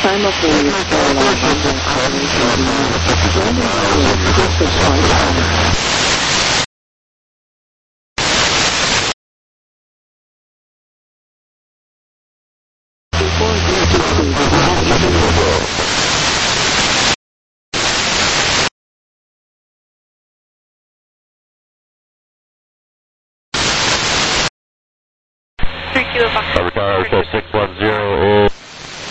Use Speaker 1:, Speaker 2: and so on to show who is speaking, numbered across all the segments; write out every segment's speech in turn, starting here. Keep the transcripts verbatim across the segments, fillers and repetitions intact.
Speaker 1: simultaneous parallel runway operation unit. Landing gear assisted flight pattern. Before you proceed, we have information.
Speaker 2: three Kilo Foxtrot.
Speaker 3: Retire Hotel six one zero is...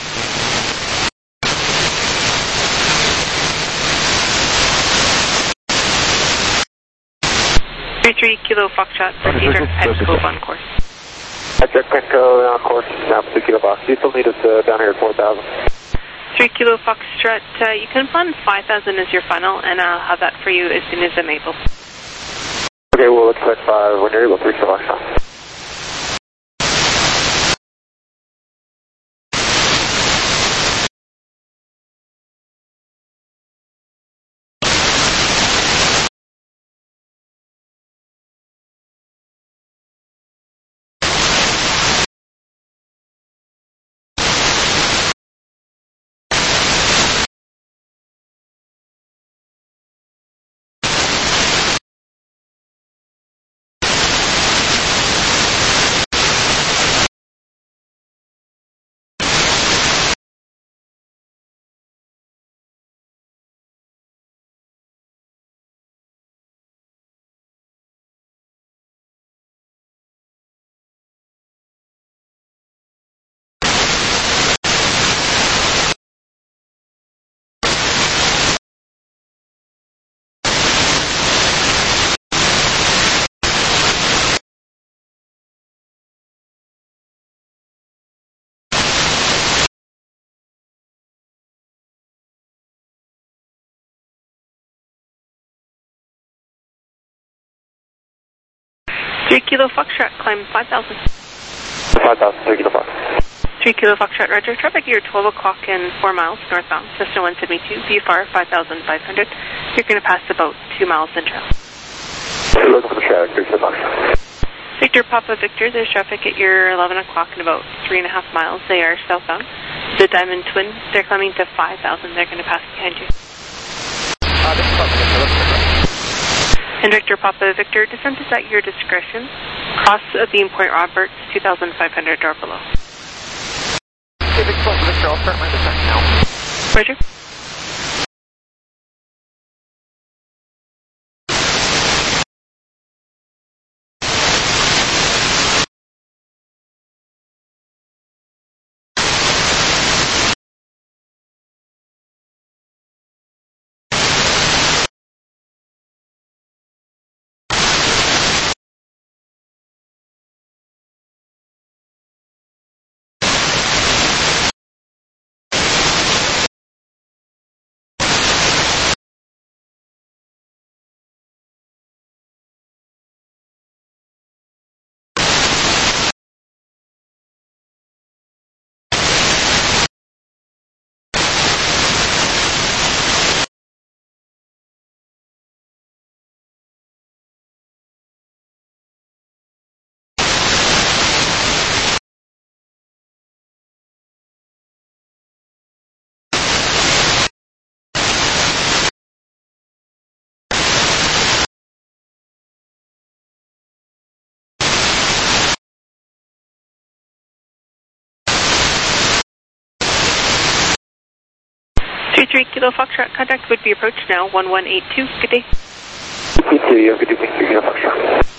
Speaker 2: three three Kilo Foxtrot, Cedar Petco on course.
Speaker 4: Cedar Petco on course, now two Kilo Fox. You still need us uh, down here at four thousand.
Speaker 2: three Kilo Foxtrot, uh, you can plan five thousand as your final, and I'll have that for you as soon as I'm able.
Speaker 4: Okay, we'll expect five when you're able, three Kilo Foxtrot.
Speaker 2: three Kilo Foxtrot, climb five thousand.
Speaker 4: five thousand, three Kilo Fox.
Speaker 2: three Kilo Foxtrot, roger. Traffic gear twelve o'clock and four miles northbound. Cessna one seventy-two, V F R five thousand five hundred. You're going to pass about two miles in trail.
Speaker 4: Looking for the traffic, three Kilo Fox.
Speaker 2: Victor Papa Victor, there's traffic at your eleven o'clock in about three and a half miles. They are southbound. The Diamond Twin, they're climbing to five thousand. They're going to pass behind you.
Speaker 4: Uh, this is Papa Victor, looking for the
Speaker 2: And Victor Papa Victor, descent is at your discretion. Cross of Beam Point Roberts, two thousand five hundred or below.
Speaker 4: Okay, Victor Papa Victor, I'll start my descent now.
Speaker 2: Roger. three three Kilo Foxtrot, contact would be approached now, one one eight two. Good day.
Speaker 4: You too, you have a good evening, three Kilo Foxtrot.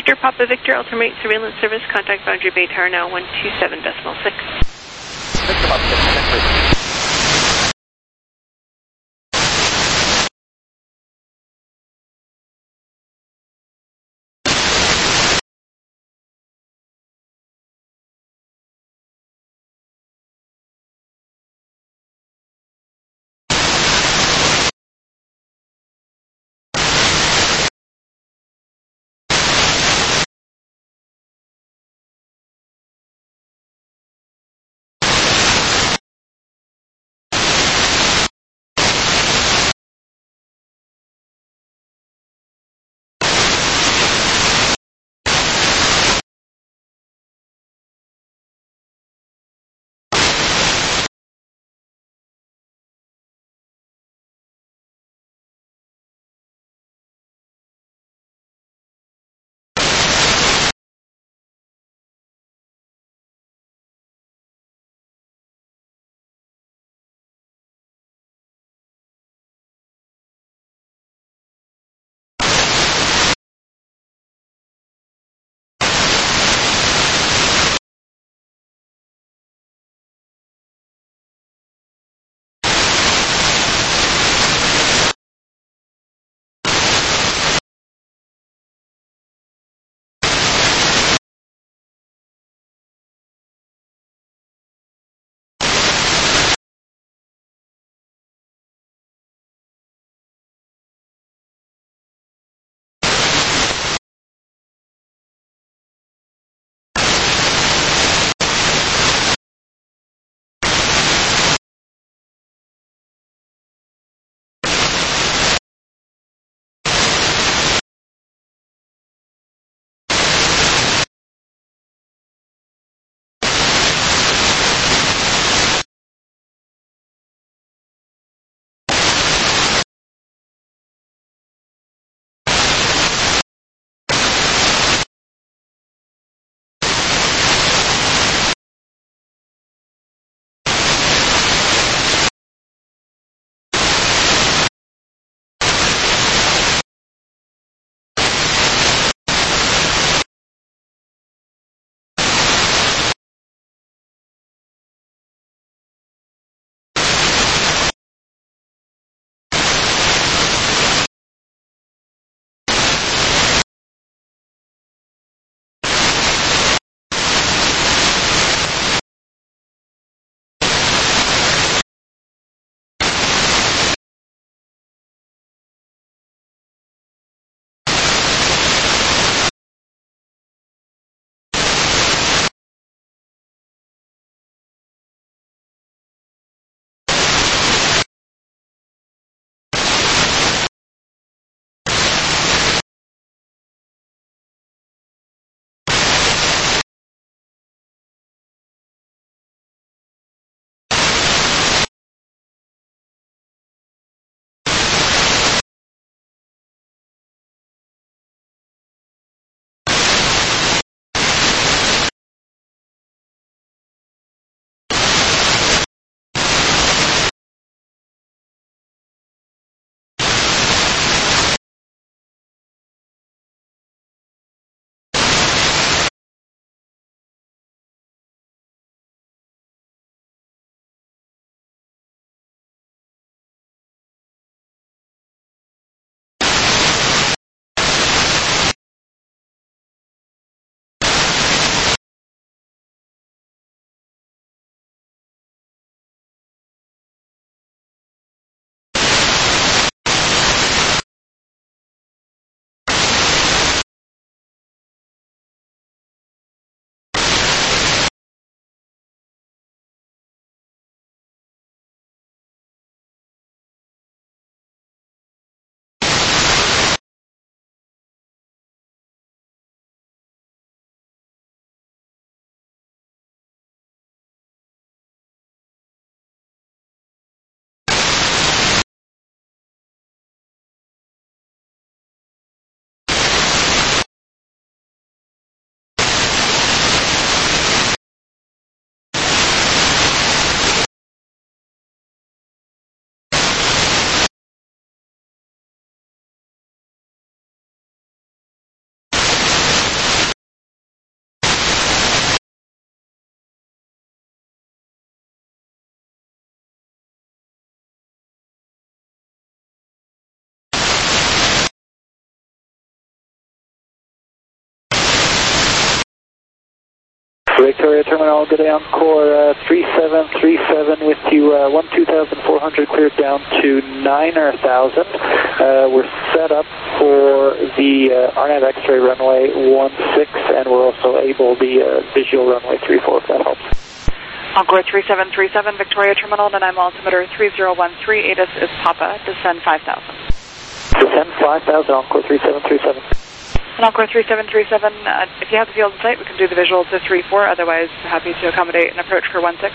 Speaker 2: Victor Papa Victor, Ultimate Surveillance Service, contact Boundary Bay Tower now, one two seven decimal six.
Speaker 4: Victor Papa Victor, Victoria Terminal, good day, Encore uh, three seven three seven with you, uh, one two thousand four hundred cleared down to nine thousand. Uh, we're set up for the uh, R N A V X-ray runway one six, and we're also able the uh, visual runway three four, if that helps.
Speaker 5: Encore three seven three seven, Victoria Terminal, and I'm altimeter three zero one three, A D I S is Papa, descend five thousand.
Speaker 4: Descend five thousand, Encore three seven three seven.
Speaker 5: And Encore three seven three seven, uh, if you have the field in sight, we can do the visual to three four, otherwise happy to accommodate an approach for one six.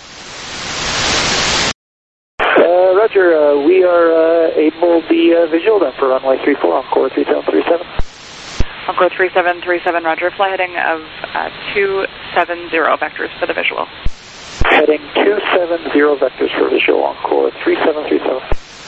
Speaker 4: Uh, Roger, uh, we are uh, able the uh, visual then for runway three four, Encore three seven three seven.
Speaker 5: Encore three seven three seven, Roger, fly heading of uh, two seven zero vectors for the visual.
Speaker 4: Heading two seven zero vectors for visual, Encore three seven three seven.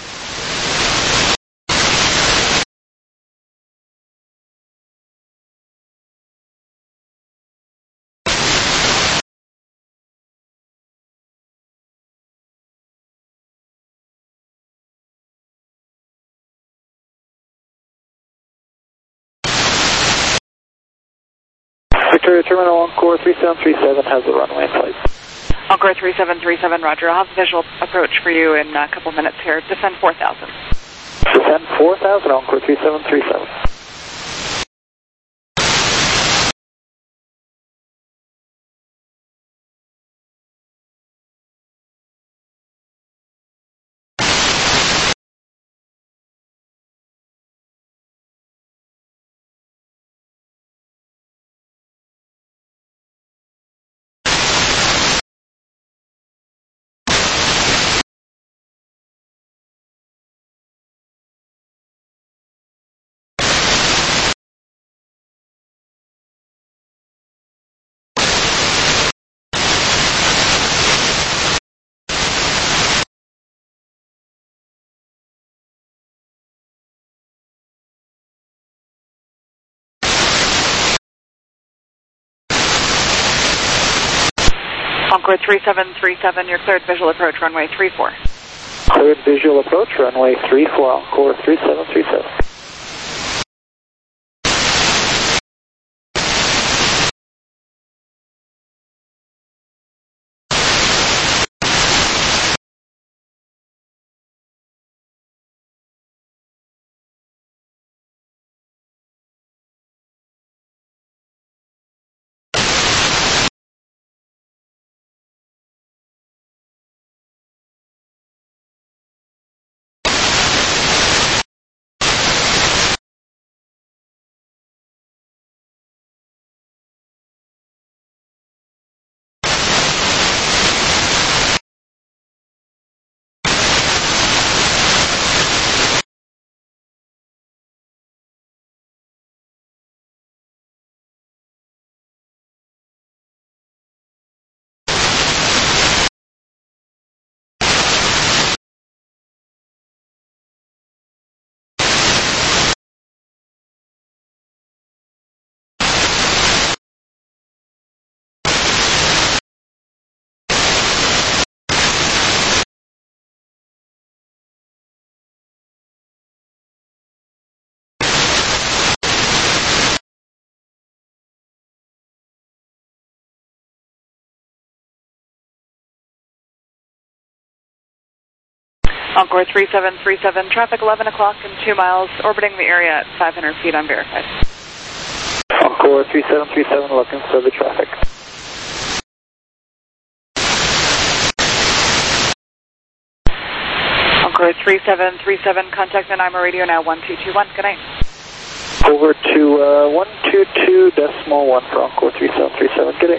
Speaker 4: Victoria Terminal, Encore three seven three seven has the runway in sight.
Speaker 5: Encore three seven three seven, Roger. I'll have the visual approach for you in a couple minutes here. Descend four thousand.
Speaker 4: Descend four thousand, Encore three seven three seven.
Speaker 5: Encore three seven three seven, your cleared visual approach, runway three four.
Speaker 4: Cleared visual approach, runway three four, Encore three seven three seven.
Speaker 5: Encore three seven three seven, traffic eleven o'clock and two miles, orbiting the area at five hundred feet unverified.
Speaker 4: Encore three seven three seven, looking for the traffic.
Speaker 5: Encore three seven three seven, contact Nanaimo radio now one two two one, good night.
Speaker 4: Over to uh, one two two decimal one for Encore three seven three seven, good day.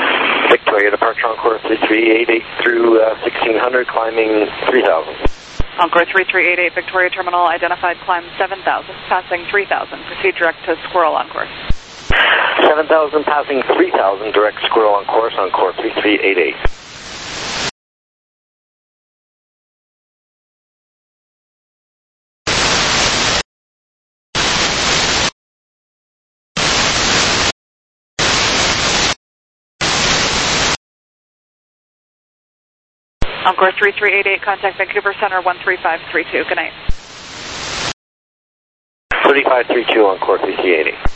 Speaker 4: Victoria departure Encore three three eight eight through uh, sixteen hundred, climbing three thousand.
Speaker 5: Encore three three eight eight, Victoria Terminal, identified climb seven thousand, passing three thousand. Proceed direct to Squirrel on course.
Speaker 6: seven thousand passing three thousand, direct Squirrel on course, Encore three three eight eight.
Speaker 5: Encore three three eight eight, contact Vancouver Center one three five three two. Good night.
Speaker 6: three five three two, Encore three three eight eight.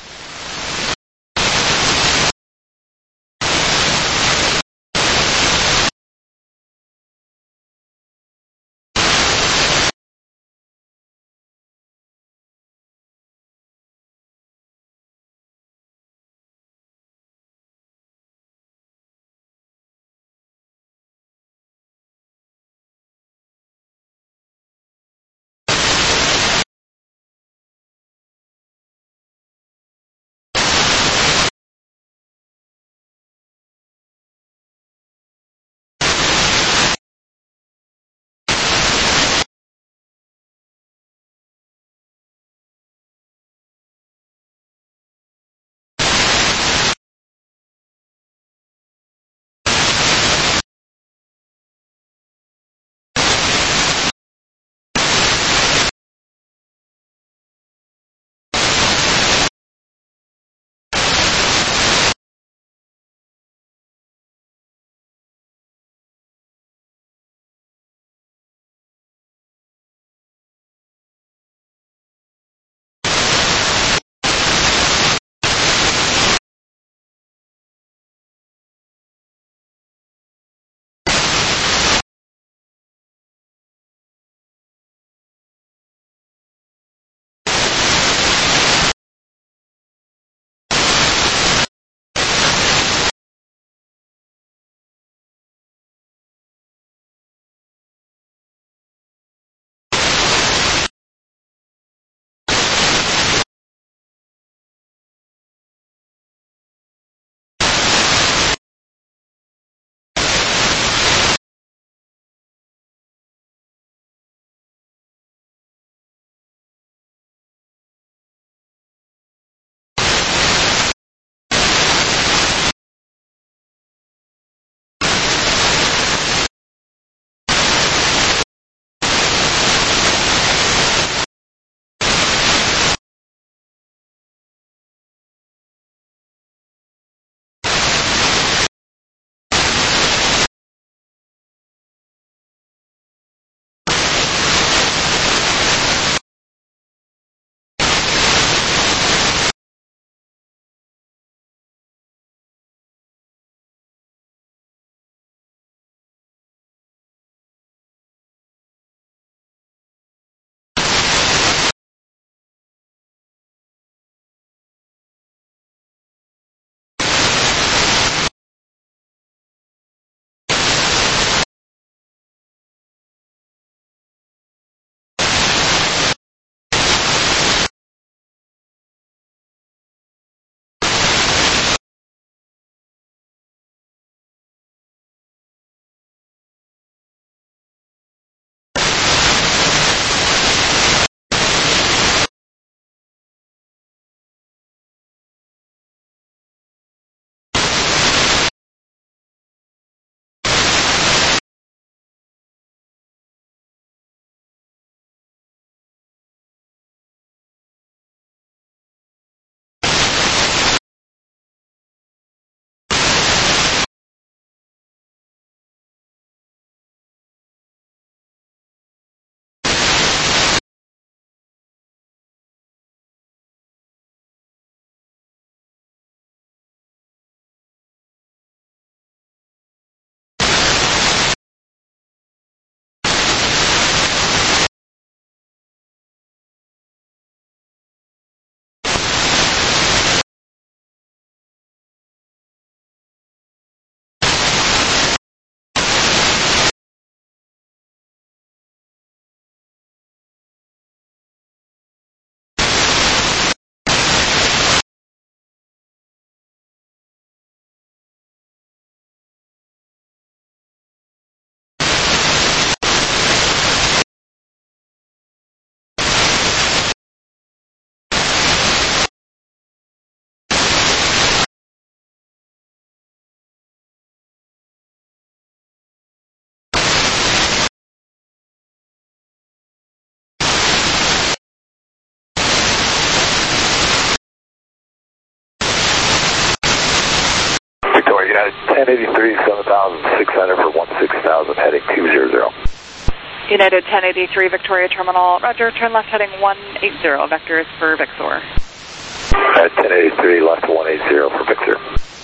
Speaker 6: United ten eighty-three, seven thousand six hundred for one six thousand, heading two zero zero.
Speaker 5: United ten eighty-three, Victoria Terminal, roger, turn left heading one eighty, vectors for Vixor.
Speaker 6: At ten eighty-three, left one eighty for Victor.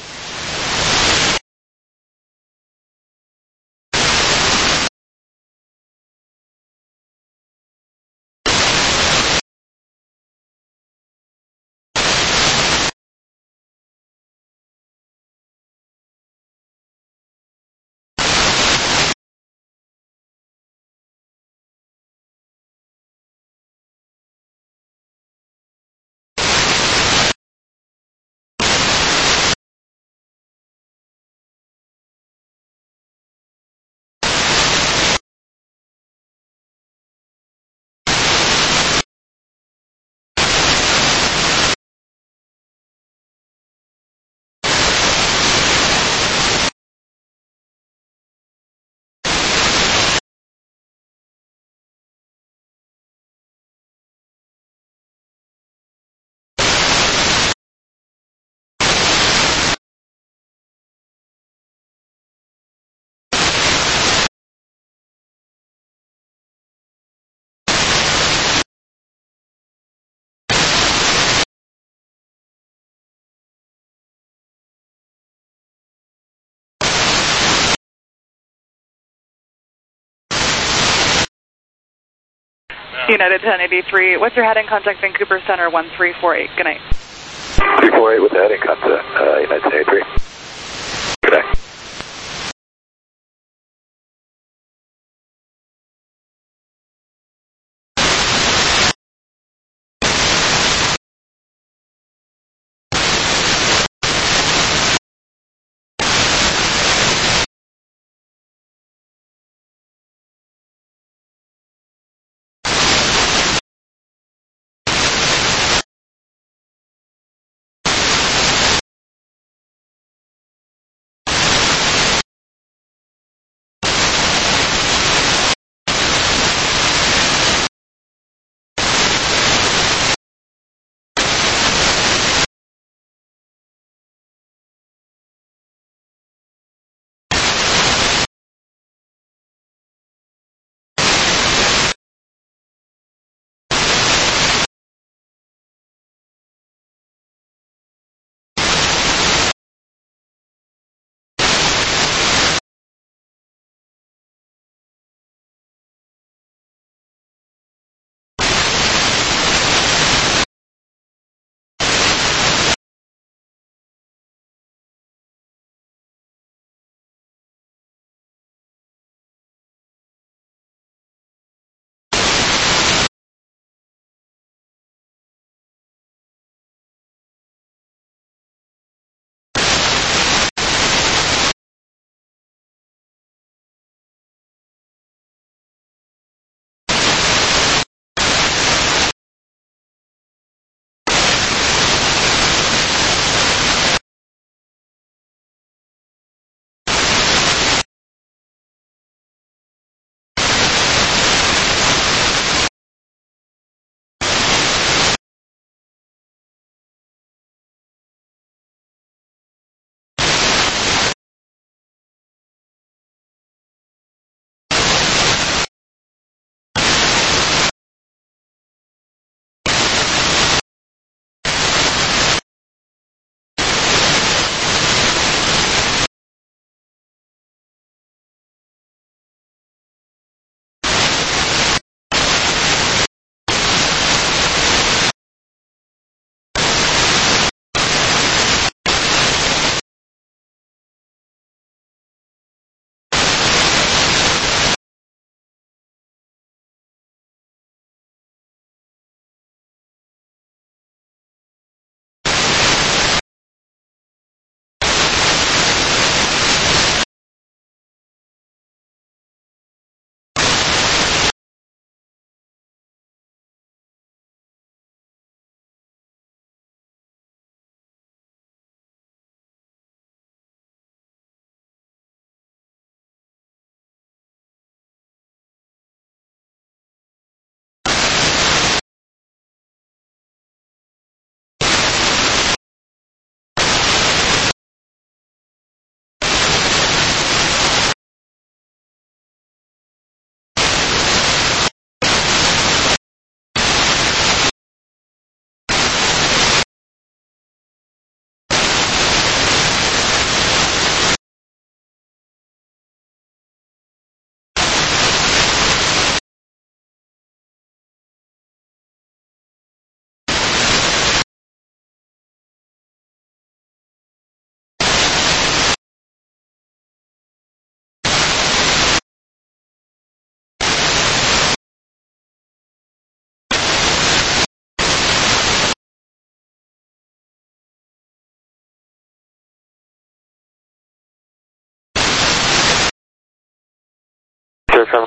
Speaker 5: United ten eighty-three, what's your heading? Contact Vancouver Center one three four eight. Good night.
Speaker 6: three four eight with the heading, contact uh, United ten eighty-three. Good night.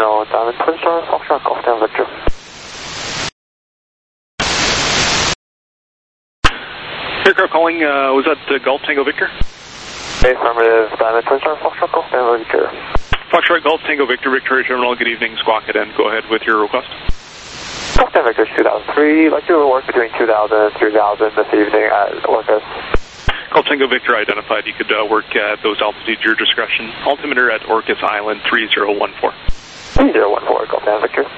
Speaker 6: Terminal, Diamond Twin Star, Foxtrot Golf Tango Victor.
Speaker 7: Aircraft calling, uh, was that uh, Golf Tango Victor?
Speaker 6: Affirmative, Diamond Twin Star, Foxtrot Golf Tango Victor.
Speaker 7: Foxtrot Golf Tango Victor, Victoria Terminal, good evening, Squawk it in. Go ahead with your request.
Speaker 6: Golf Tango Victor two thousand three, like to work between two thousand and three thousand this evening at Orcas.
Speaker 7: Golf Tango Victor identified. You could uh, work at those altitudes, your discretion. Altimeter at Orcas Island, three zero one four.
Speaker 6: three zero one four, Golf Tango Victor.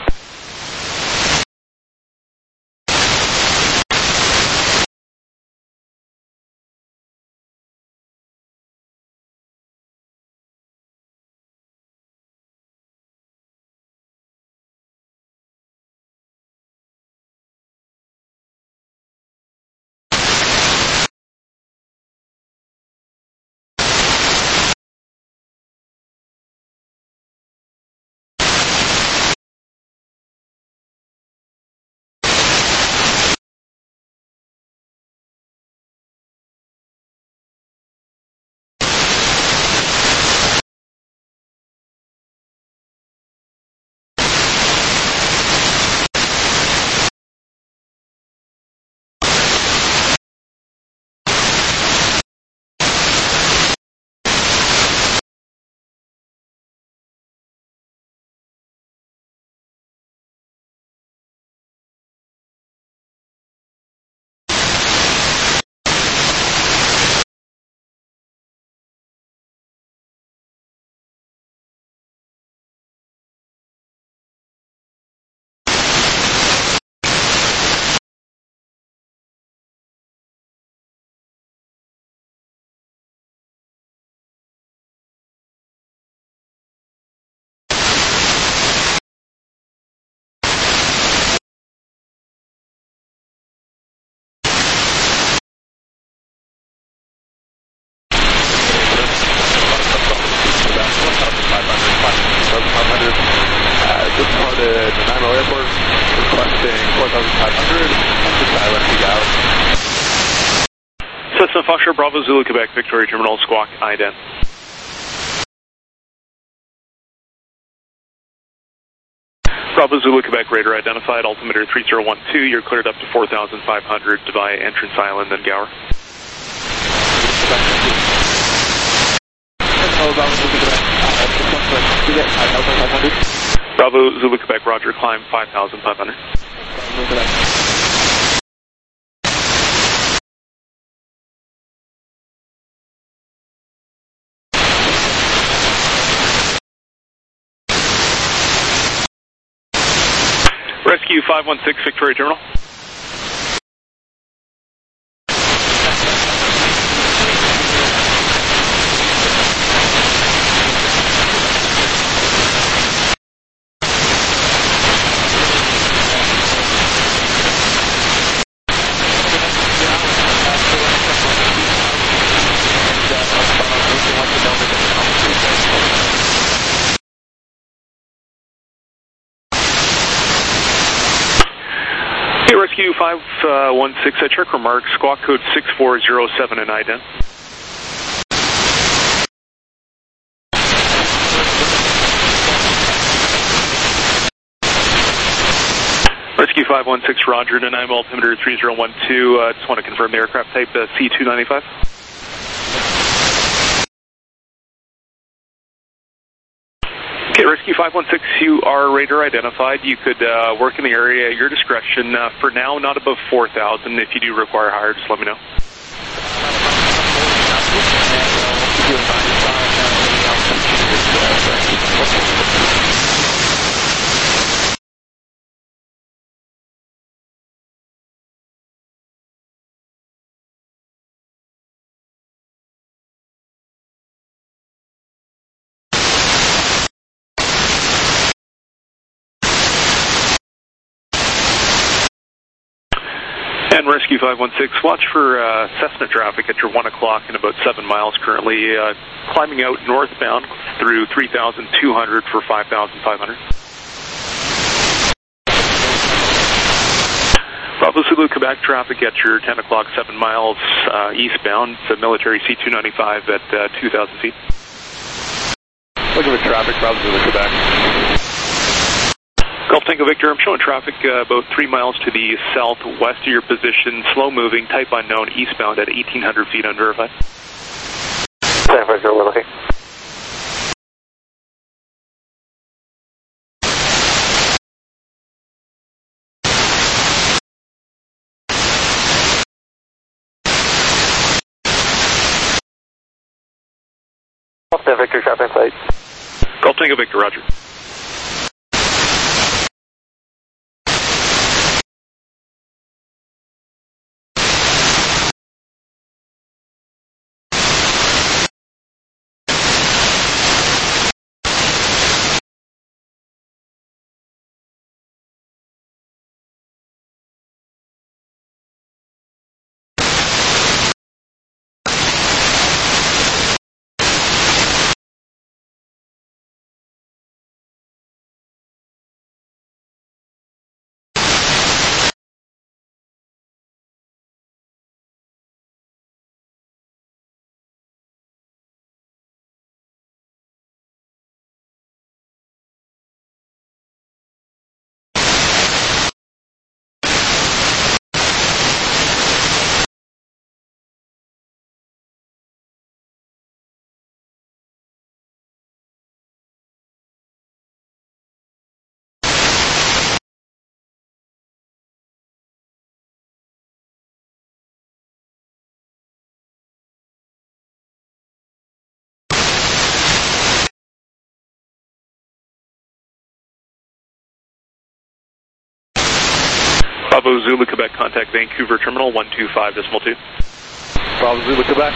Speaker 7: Cessna Foxtrot Bravo Zulu Quebec, Victoria Terminal, Squawk I D E N. Bravo Zulu Quebec, radar identified, altimeter three zero one two, you're cleared up to four thousand five hundred via Entrance Island and Gower. Bravo Zulu Quebec, roger, climb five thousand five hundred. Rescue five one six, Victoria Terminal. Rescue five one six, I check remarks, squawk code six four zero seven in I D E N. Rescue five one six, roger, and I'm altimeter three zero one two, uh, just want to confirm the aircraft type, uh, C two ninety-five. Okay, Rescue five one six, you are radar identified. You could uh, work in the area at your discretion. Uh, for now, not above four thousand. If you do require higher, just let me know. And Rescue five one six, watch for uh, Cessna traffic at your one o'clock in about seven miles currently, uh, climbing out northbound through three thousand two hundred for five thousand five hundred. Bravo Zulu Quebec traffic at your ten o'clock, seven miles uh, eastbound. It's a military C two ninety-five at uh, two thousand feet.
Speaker 3: Looking for traffic, Bravo Zulu Quebec.
Speaker 7: Golf Tango Victor, I'm showing traffic uh, about three miles to the southwest of your position, slow moving, type unknown, eastbound at eighteen hundred feet unverified.
Speaker 6: San Francisco, we're looking. Golf Tango Victor, traffic light.
Speaker 7: Golf Tango Victor, roger. Bravo Zulu Quebec, contact Vancouver Terminal one two five decimal two.
Speaker 6: Bravo Zulu Quebec.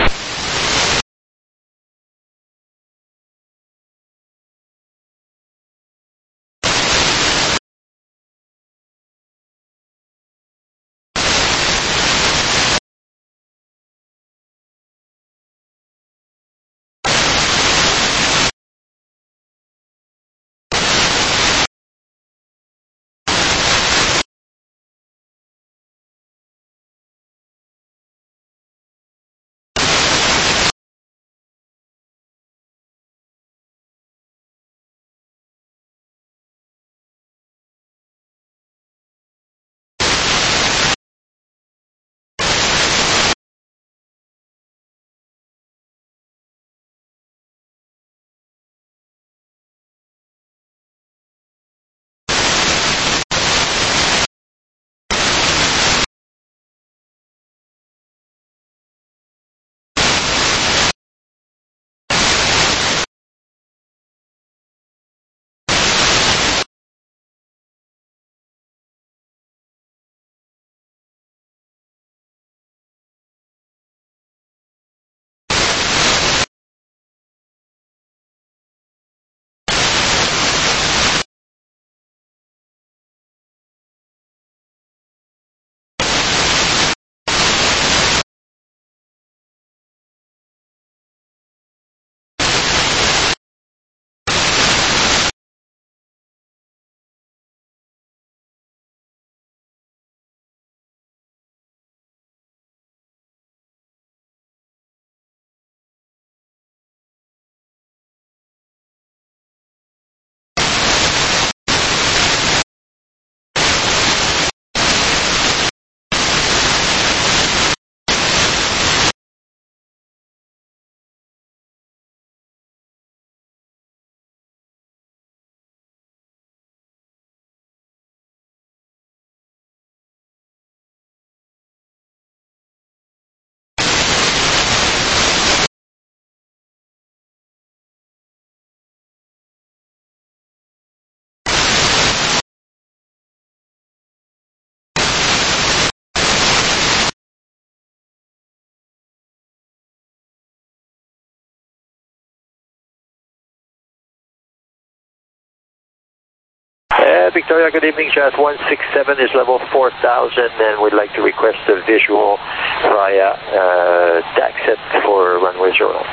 Speaker 6: Uh, Victoria, good evening. Jazz one six seven is level four thousand, and we'd like to request a visual via uh, DACset for runway zero nine.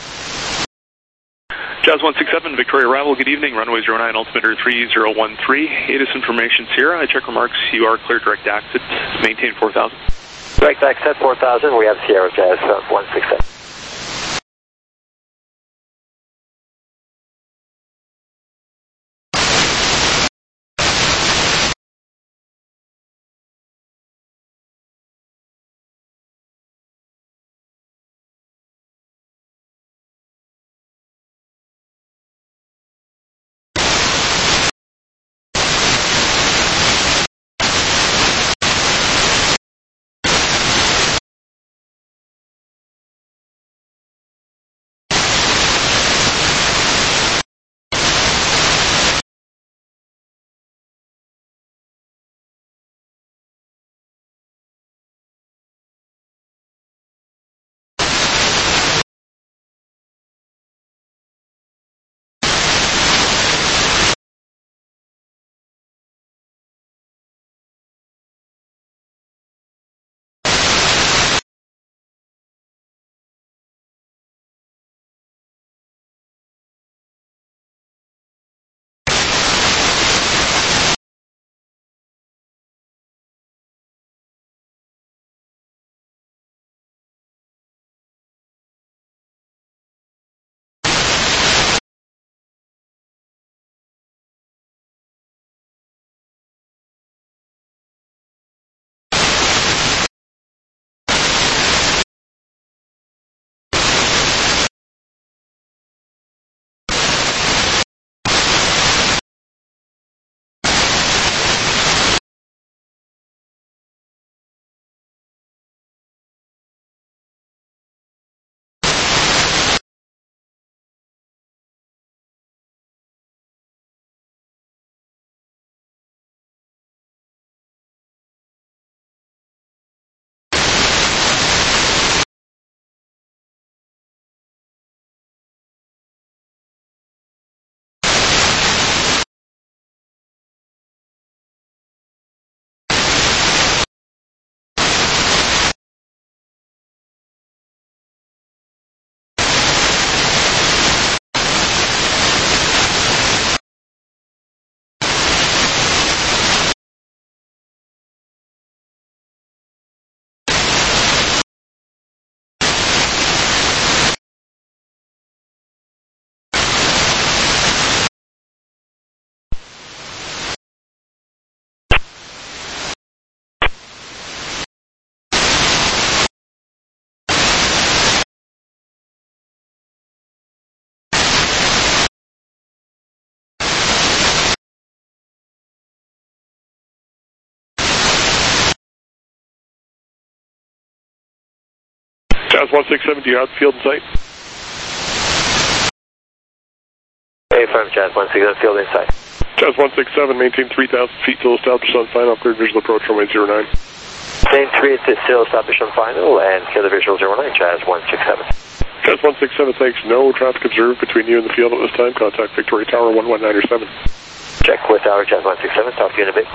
Speaker 7: Jazz one six seven, Victoria Arrival, good evening. Runway zero nine, altimeter three zero one three. A T I S information, Sierra. I check remarks. You are clear direct exit. Maintain four thousand.
Speaker 6: Direct exit four thousand. We have Sierra Jazz uh, one six seven.
Speaker 8: Jazz one six seven, do you have the field in sight?
Speaker 6: A firm, Jazz one six seven, field in sight.
Speaker 8: Jazz one six seven, maintain three thousand feet till established on final, clear visual approach runway zero nine.
Speaker 6: Same three to still established on final, and clear the visual zero nine, Jazz one six seven.
Speaker 8: Jazz one six seven, thanks. No traffic observed between you and the field at this time. Contact Victoria Tower one one nine seven.
Speaker 6: Check with our Jazz one six seven, talk to you in a bit.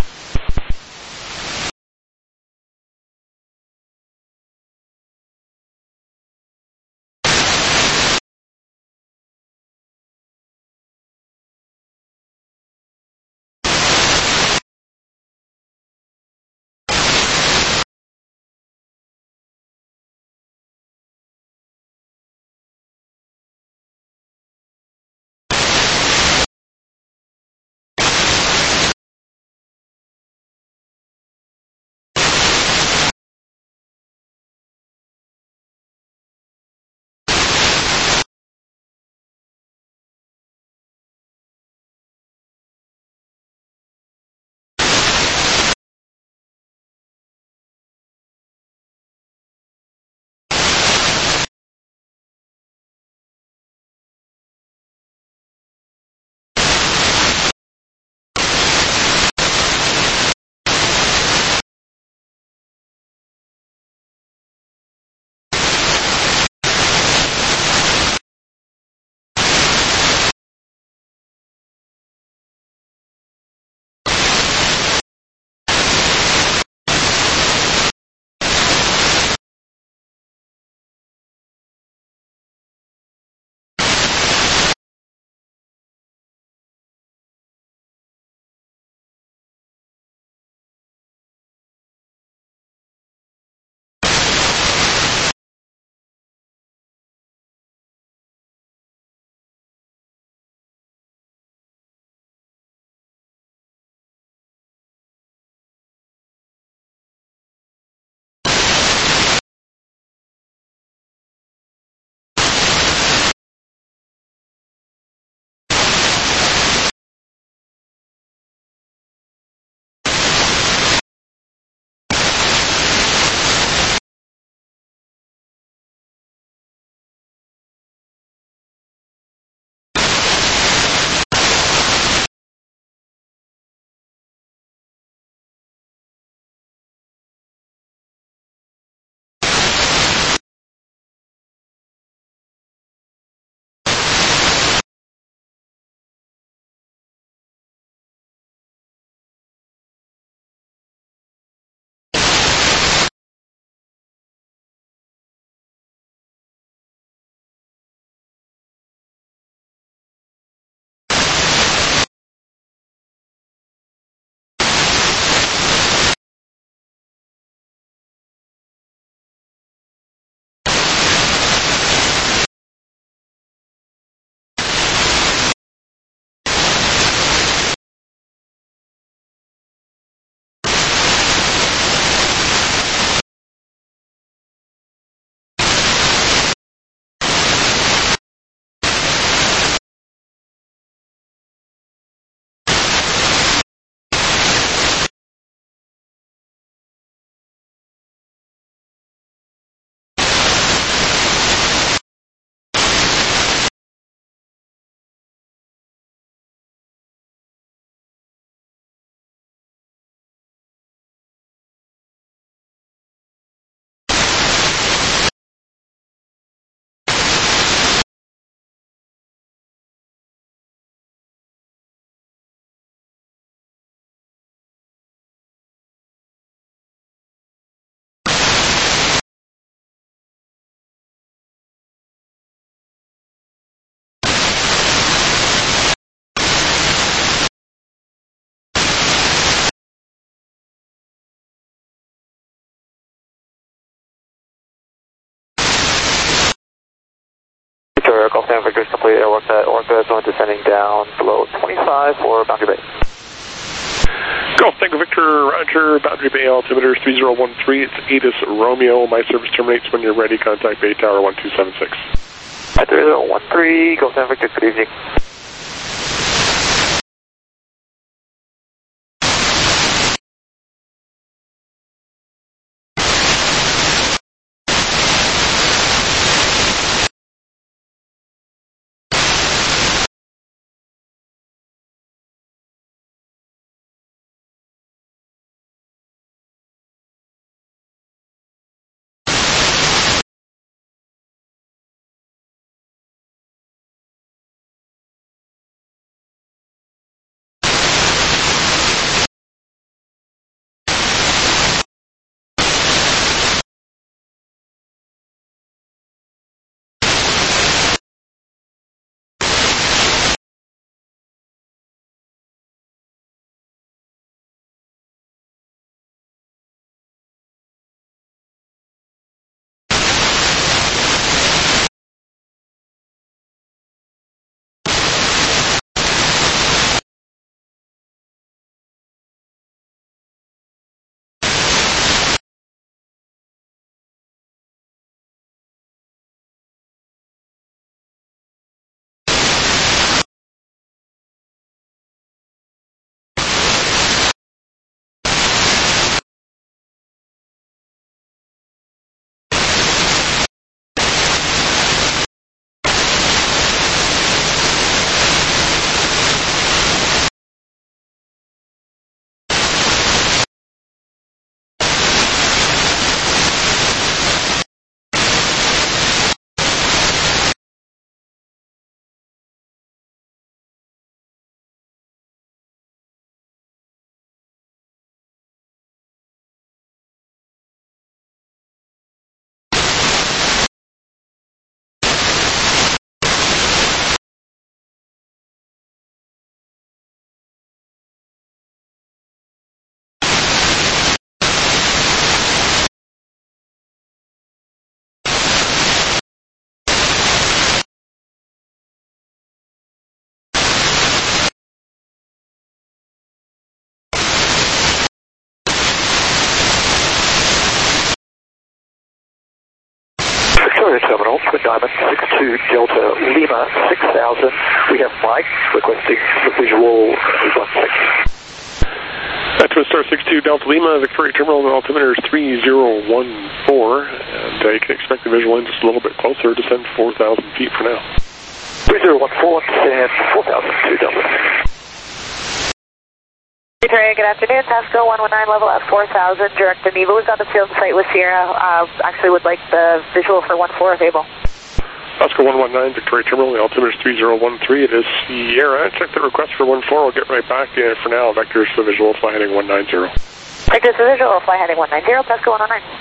Speaker 6: Victoria, Golf San Victor's complete airwork that Orca is descending down below twenty-five for Boundary Bay.
Speaker 8: Golf Tango Victor, Roger, Boundary Bay altimeter three zero one three, it's ATIS Romeo. My service terminates when you're ready. Contact Bay Tower one two seven six.
Speaker 6: three zero one three, Golf San Victor, good evening. Terminal, Twin Diamond, six two Delta Lima, six thousand. We have Mike requesting the visual one six.
Speaker 8: At Twin Star six two Delta Lima, Victoria Terminal, the altimeter is three zero one four, and uh, you can expect the visual in just a little bit closer, descend four thousand feet for now.
Speaker 6: three zero one four, descend four thousand two Delta.
Speaker 5: Victoria, good afternoon. Pasco one one nine, level at four thousand, direct to Neva. We've got the field site with Sierra. Uh, actually would like the visual for one four if able.
Speaker 8: Pasco one one nine, Victoria Terminal, the altimeter is three zero one three. It is Sierra. Check the request for one four. We'll get right back to you. For now, vectors for visual, fly heading one nine zero.
Speaker 5: Vectors for visual, fly heading one nine zero, Pasco one one nine.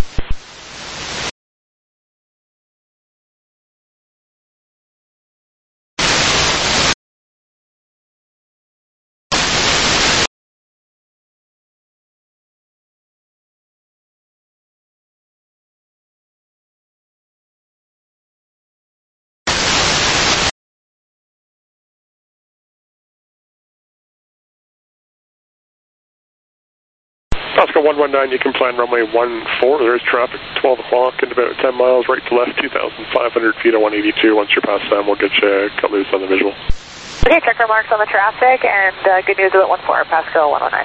Speaker 8: Pasco one one nine, you can plan runway one four. There is traffic, twelve o'clock and about ten miles right to left, two thousand five hundred feet at one eighty-two. Once you're past them, we'll get you cut loose on the visual.
Speaker 5: Okay, check remarks on the traffic, and uh, good news about one four, Pasco one one nine.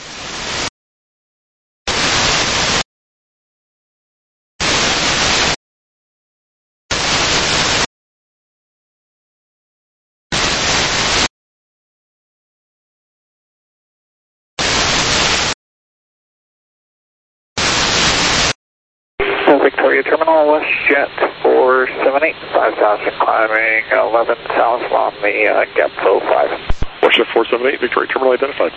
Speaker 4: Victoria Terminal, WestJet four seven eight, five thousand, climbing eleven south on the uh, gap flow five.
Speaker 8: WestJet four seven eight, Victoria Terminal identified.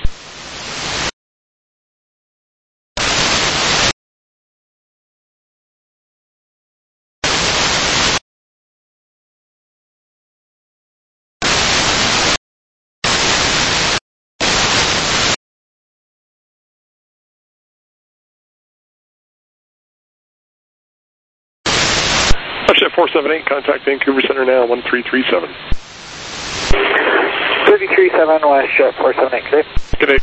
Speaker 8: WestJet four seven eight, contact Vancouver Center now, one three three seven.
Speaker 4: three three seven, WestJet four seven eight, good day.
Speaker 8: Good day.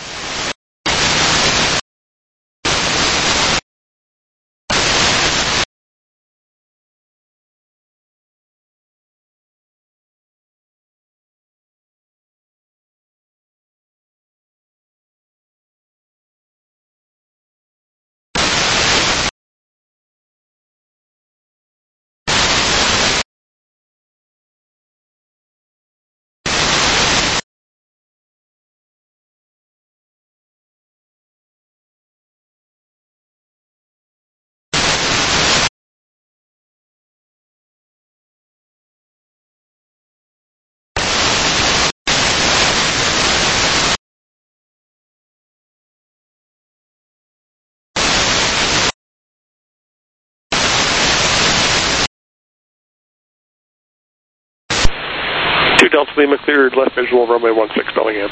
Speaker 8: two Delta Lima cleared left visual runway one six Bellingham.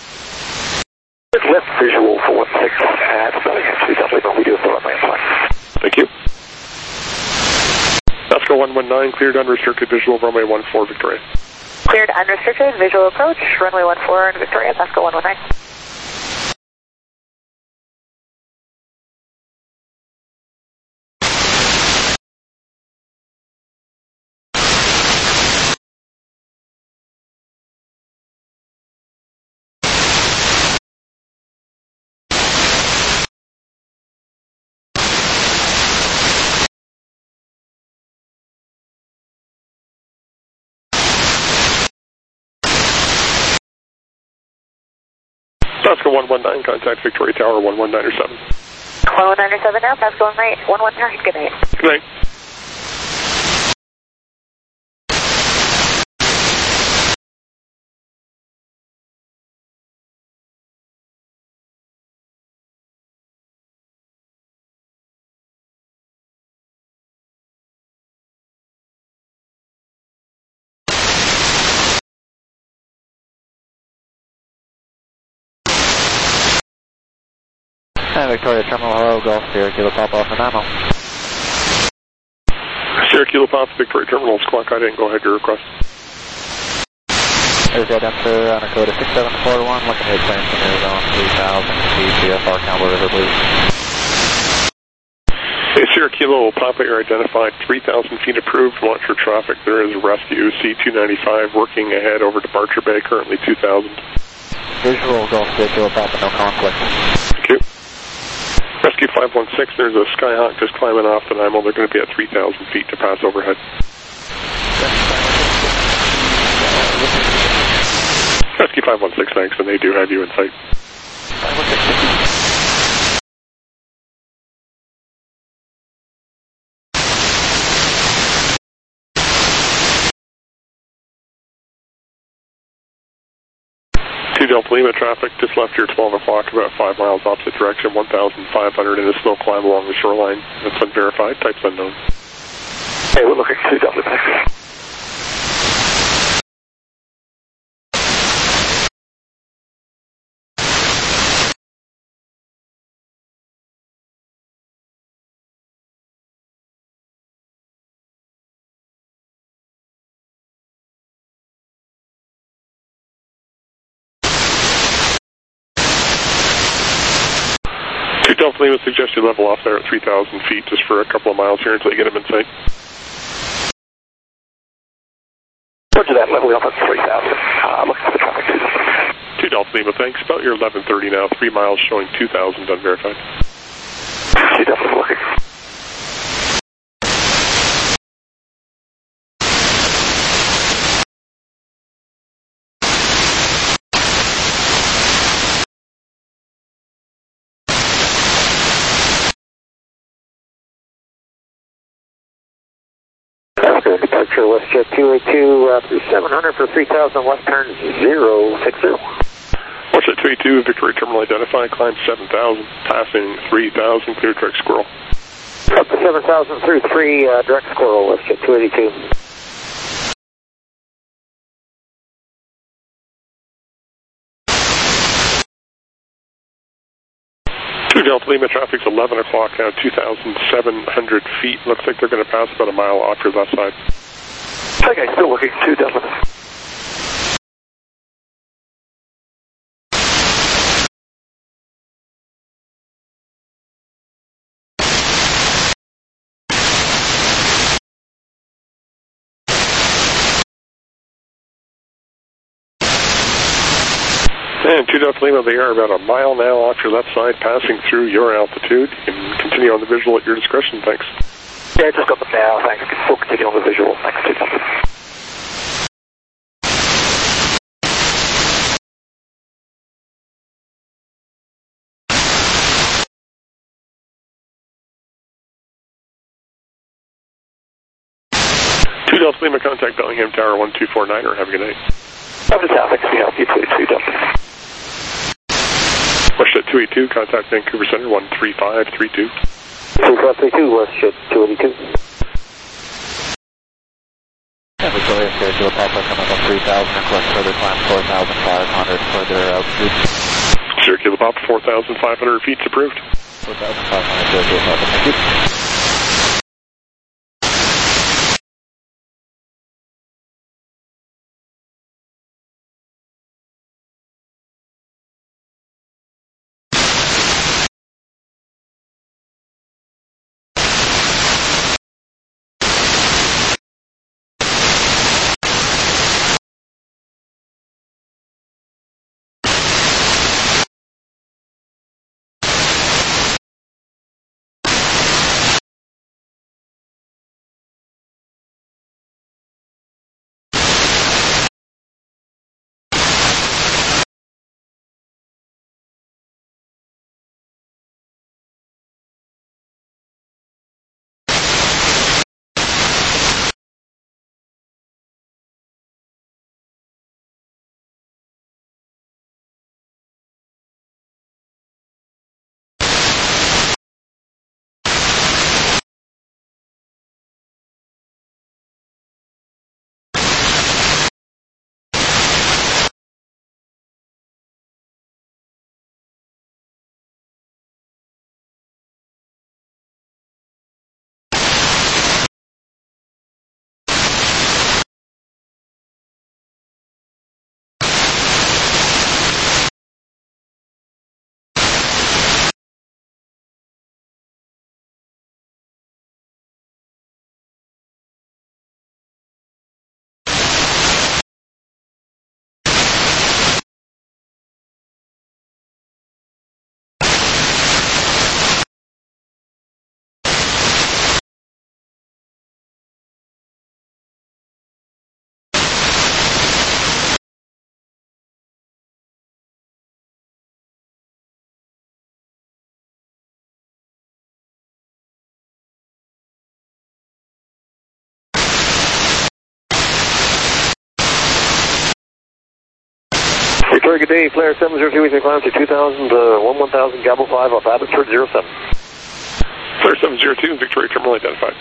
Speaker 6: Left visual for one six at Bellingham, two Delta Lima, we do have the runway flight.
Speaker 8: Thank you. Pasco one one nine, cleared unrestricted visual runway one four Victoria.
Speaker 5: Cleared unrestricted, visual approach, runway one four in Victoria, Pasco one one nine.
Speaker 8: Pasco one one nine, contact Victoria Tower one one nine seven.
Speaker 5: one one nine seven now, Pasco one one nine, good night.
Speaker 8: Good night.
Speaker 3: And Victoria Terminal, hello, Golf, Sierra Kilo Papa, Nano.
Speaker 8: Sierra Kilo Papa, Victoria Terminal, Squawk I didn't go ahead, your request.
Speaker 3: There's that answer on a code of six seven four one, looking to plane from Arizona, three thousand, C F R Campbell River, please.
Speaker 8: Hey, Sierra Sierra Kilo, Papa Air identified, three thousand feet approved, watch for traffic. There is a rescue, C two ninety-five, working ahead over Departure Bay, currently two thousand.
Speaker 3: Visual, Golf Sierra Kilo, Papa, no conflict.
Speaker 8: Thank you. Rescue five one six, there's a Skyhawk just climbing off the Nemo. They're going to be at three thousand feet to pass overhead. Rescue five one six, thanks, and they do have you in sight. two Delta Lima traffic just left here twelve o'clock, about five miles opposite direction, one thousand five hundred in a snow climb along the shoreline. That's unverified, type's unknown.
Speaker 6: Hey, we're looking at two Delta Lima.
Speaker 8: two Delta Lima suggest you level off there at three thousand feet just for a couple of miles here until you get them in sight.
Speaker 6: Roger that, leveling off at three thousand. Uh, looking for the traffic.
Speaker 8: two Delta Lima, thanks. About your eleven thirty now, three miles showing two thousand unverified.
Speaker 6: two Delta Lima looking. Departure WestJet two eighty-two, uh, through seven hundred for three thousand, left turn zero six zero.
Speaker 8: WestJet two eighty-two, Victoria Terminal identified, climb seven thousand, passing three thousand, clear direct squirrel.
Speaker 6: Up to seven thousand through three, uh, direct squirrel, WestJet two eighty-two.
Speaker 8: two Delta Lima, traffic's eleven o'clock now, two thousand seven hundred feet. Looks like they're going to pass about a mile off your left side.
Speaker 6: Okay, still looking, two Delta Lima.
Speaker 8: And two Delta Lima, they are about a mile now off your left side, passing through your altitude. You can continue on the visual at your discretion, thanks.
Speaker 6: Yeah, just got them now, thanks. We'll continue on the visual, thanks, two Delta Lima.
Speaker 8: two Delta Lima, contact Bellingham Tower one two four nine, or have a good night.
Speaker 6: Up to south, thanks, we help you, please, two Delta Lima.
Speaker 8: WestJet two eighty-two, contact Vancouver Center one three five three two.
Speaker 6: three five three two, WestJet two eighty-two.
Speaker 3: Yeah, Victoria Sierra Kilo, Papa, coming up three thousand, request further climb four thousand five hundred, further altitude.
Speaker 8: Sierra Kilo, Papa, four thousand five hundred feet approved.
Speaker 3: four thousand five hundred, Sierra Kilo, Papa, thank you.
Speaker 6: Victoria, good day. Flare seven zero two, we can climb to two thousand, uh, one one thousand, Gable five off Abbotsford zero seven.
Speaker 8: Flare seven zero two, Victoria terminal identified.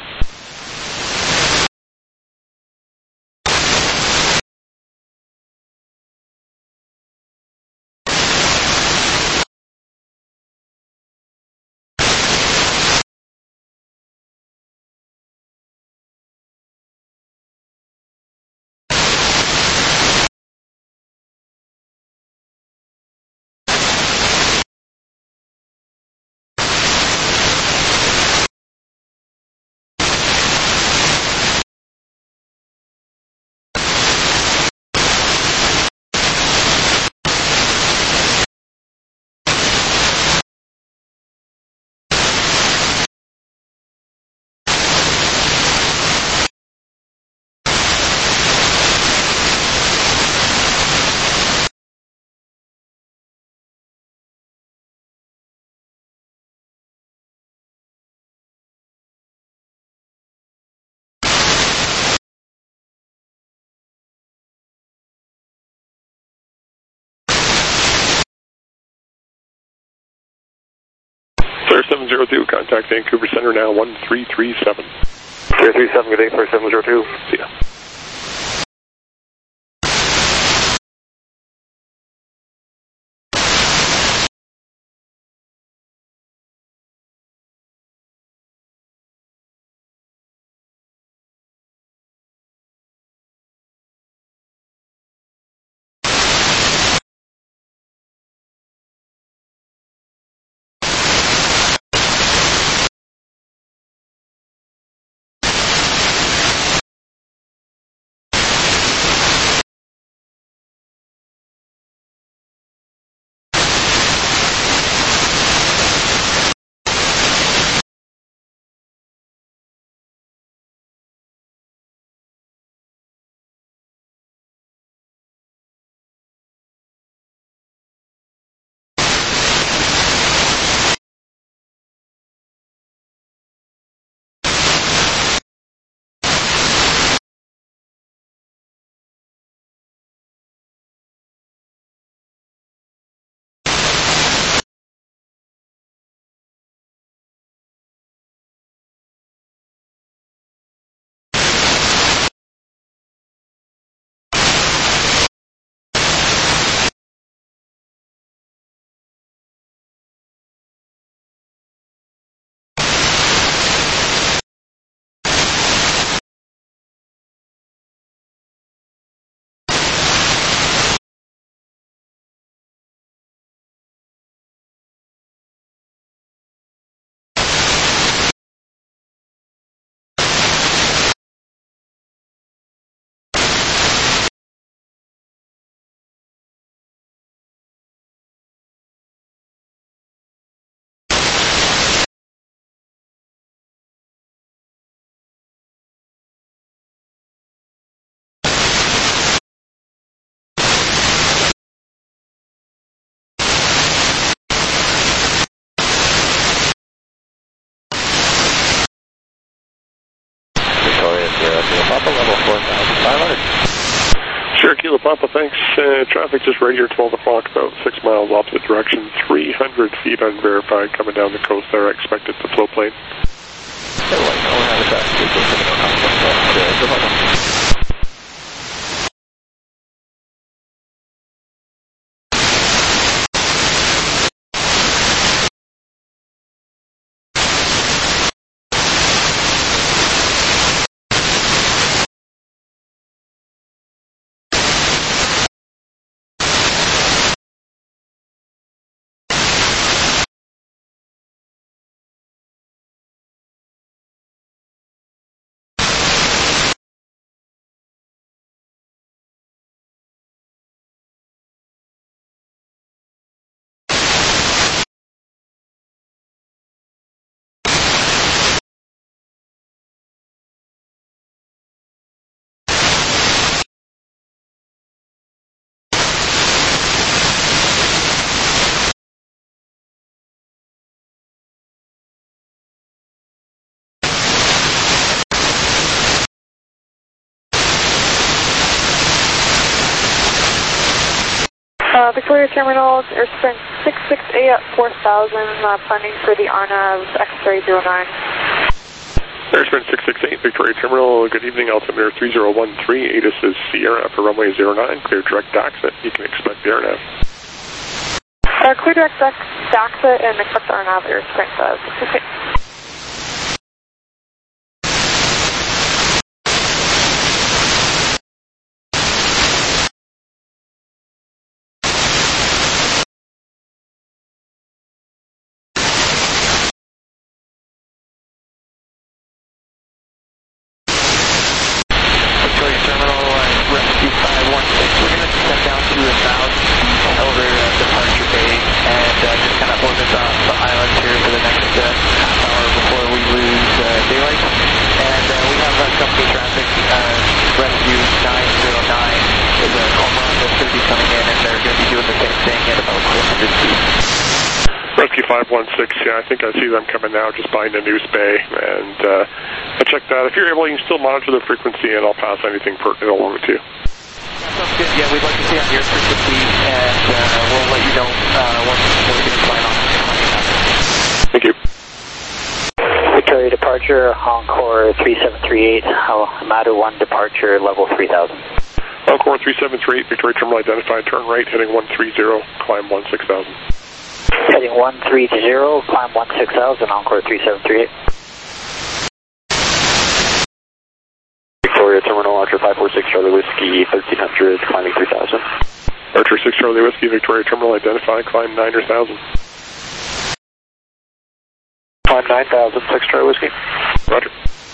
Speaker 8: Flare seven zero two, contact Vancouver Center now, one three three seven.
Speaker 6: three three seven, good day, Flare seven zero two.
Speaker 8: See ya.
Speaker 3: Papa, level four thousand five hundred.
Speaker 8: Sure, Kilo Papa, thanks. Uh, traffic just right here, twelve o'clock, about six miles opposite direction, three hundred feet unverified coming down the coast there. I expect it to flow plane.
Speaker 3: Good luck.
Speaker 5: Uh, Victoria Terminal, Air Sprint six six eight at four thousand, uh, planning for the R N A V X-ray zero nine.
Speaker 8: Air Sprint six six eight, Victoria Terminal, good evening, altimeter three zero one three, A T I S is Sierra for runway zero nine, clear direct exit, you can expect the R N A V.
Speaker 5: Uh, clear direct exit and expect the R N A V Air Sprint uh, six six eight.
Speaker 8: five one six, yeah, I think I see them coming now just behind the News Bay, and uh, I checked that. If you're able, you can still monitor the frequency, and I'll pass anything pertinent along to you.
Speaker 3: Sounds good, yeah, we'd like to see on your frequency, and uh, we'll let you know uh, once we're going to sign on.
Speaker 8: Thank you.
Speaker 4: Victoria departure, Encore three seven three eight, Madu one departure, level three thousand.
Speaker 8: Encore three seven three eight, Victoria Terminal identified, turn right, heading one three zero, climb one six thousand.
Speaker 4: Heading one three zero, climb one six thousand, Encore three seven three eight.
Speaker 6: Victoria Terminal, Archer five four six Charlie Whiskey, thirteen hundred, climbing three thousand.
Speaker 8: Archer six Charlie Whiskey, Victoria Terminal identified, climb nine thousand.
Speaker 6: Climb nine thousand, six Charlie Whiskey.
Speaker 8: Roger.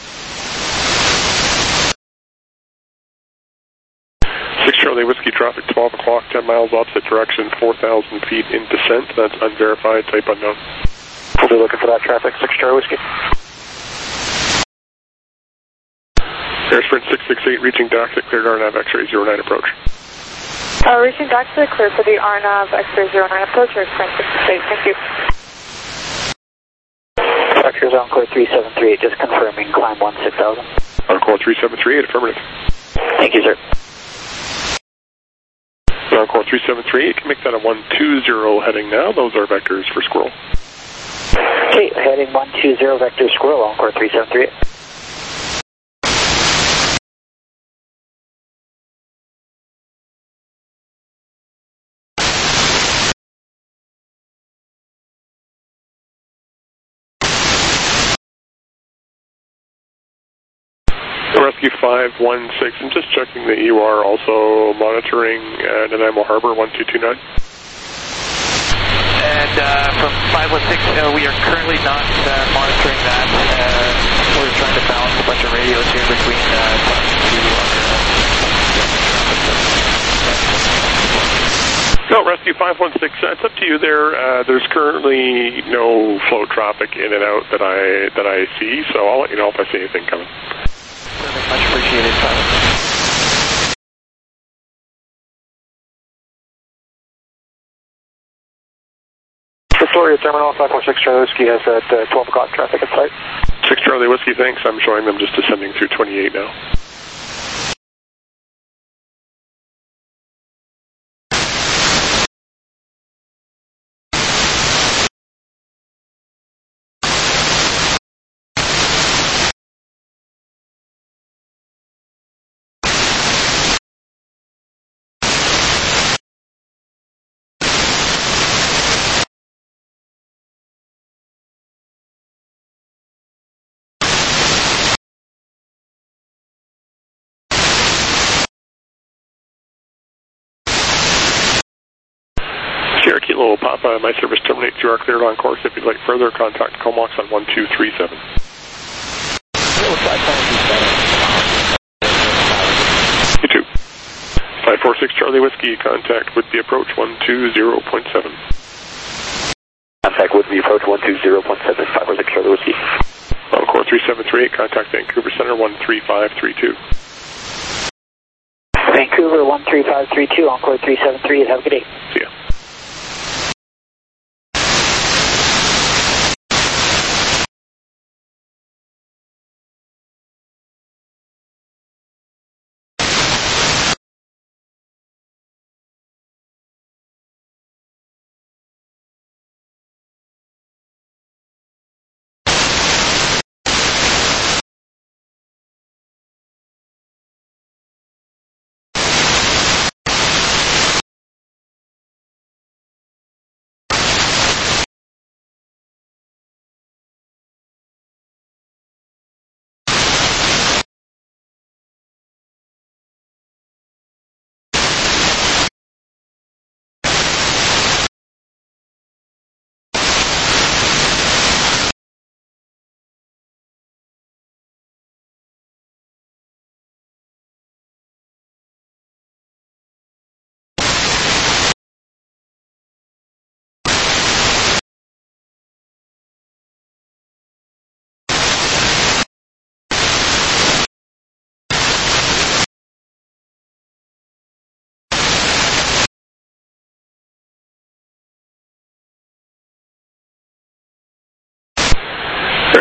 Speaker 8: six Charlie Whiskey, traffic twelve o'clock, ten miles opposite direction, four thousand feet in descent. That's unverified, type unknown.
Speaker 6: We'll be looking for that traffic, six Charlie Whiskey.
Speaker 8: Air Sprint six six eight, reaching Daxit, cleared R N A V X-ray zero nine approach.
Speaker 5: Uh, reaching Daxit, clear for the R N A V X-ray zero nine approach, Air Sprint six six eight, thank you.
Speaker 4: Structures Encore three seven three eight, just confirming, climb one six thousand.
Speaker 8: Encore three seven three eight, affirmative.
Speaker 4: Thank you, sir.
Speaker 8: Encore three seven three eight, can make that a one two zero heading now. Those are vectors for Squirrel.
Speaker 4: Okay, heading one two zero, vector Squirrel, Encore three seven three eight.
Speaker 8: Rescue five one six, I'm just checking that you are also monitoring uh, Nanaimo Harbor one two two nine.
Speaker 3: And uh, from five one six, uh, we are currently not uh, monitoring that. Uh, we're trying to balance a bunch of radios here between uh, two
Speaker 8: No, Rescue five one six, uh, it's up to you there. Uh, there's currently no flow traffic in and out that I that I see, so I'll let you know if I see anything coming.
Speaker 3: Much appreciated, Tyler.
Speaker 6: Victoria Terminal, five four six Charlie Whiskey has at uh, twelve o'clock traffic at site.
Speaker 8: six Charlie Whiskey, thanks. I'm showing them just descending through twenty-eight now. Sierra Kilo Papa, my service terminates. You are cleared on course. If you'd like further, contact Comox on one two three seven. You too. five four six Charlie Whiskey, contact with the approach one two zero point seven.
Speaker 6: Contact with the approach one two zero point seven, five four six Charlie Whiskey.
Speaker 8: Encore three seven three eight, contact Vancouver Center one three five three two.
Speaker 4: Vancouver one three five three two, Encore three seven three eight, have a good day.
Speaker 8: See ya.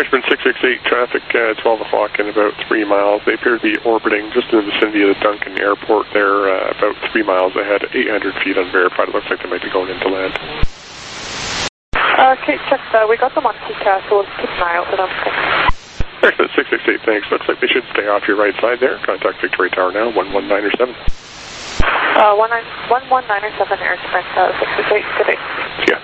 Speaker 8: Washburn six six eight, traffic uh, twelve o'clock in about three miles. They appear to be orbiting just in the vicinity of the Duncan Airport there, uh, about three miles ahead, eight hundred feet unverified. It looks like they might be going into land.
Speaker 5: Uh, okay, check. Uh, we got them on T C A S, so we'll keep an eye out for them.
Speaker 8: Excellent, six six eight, thanks. Looks like they should stay off your right side there. Contact Victoria Tower now, one one nine or seven.
Speaker 5: Uh, one one nine or seven, Air Sprint, uh, six six eight, good day.
Speaker 8: Yeah.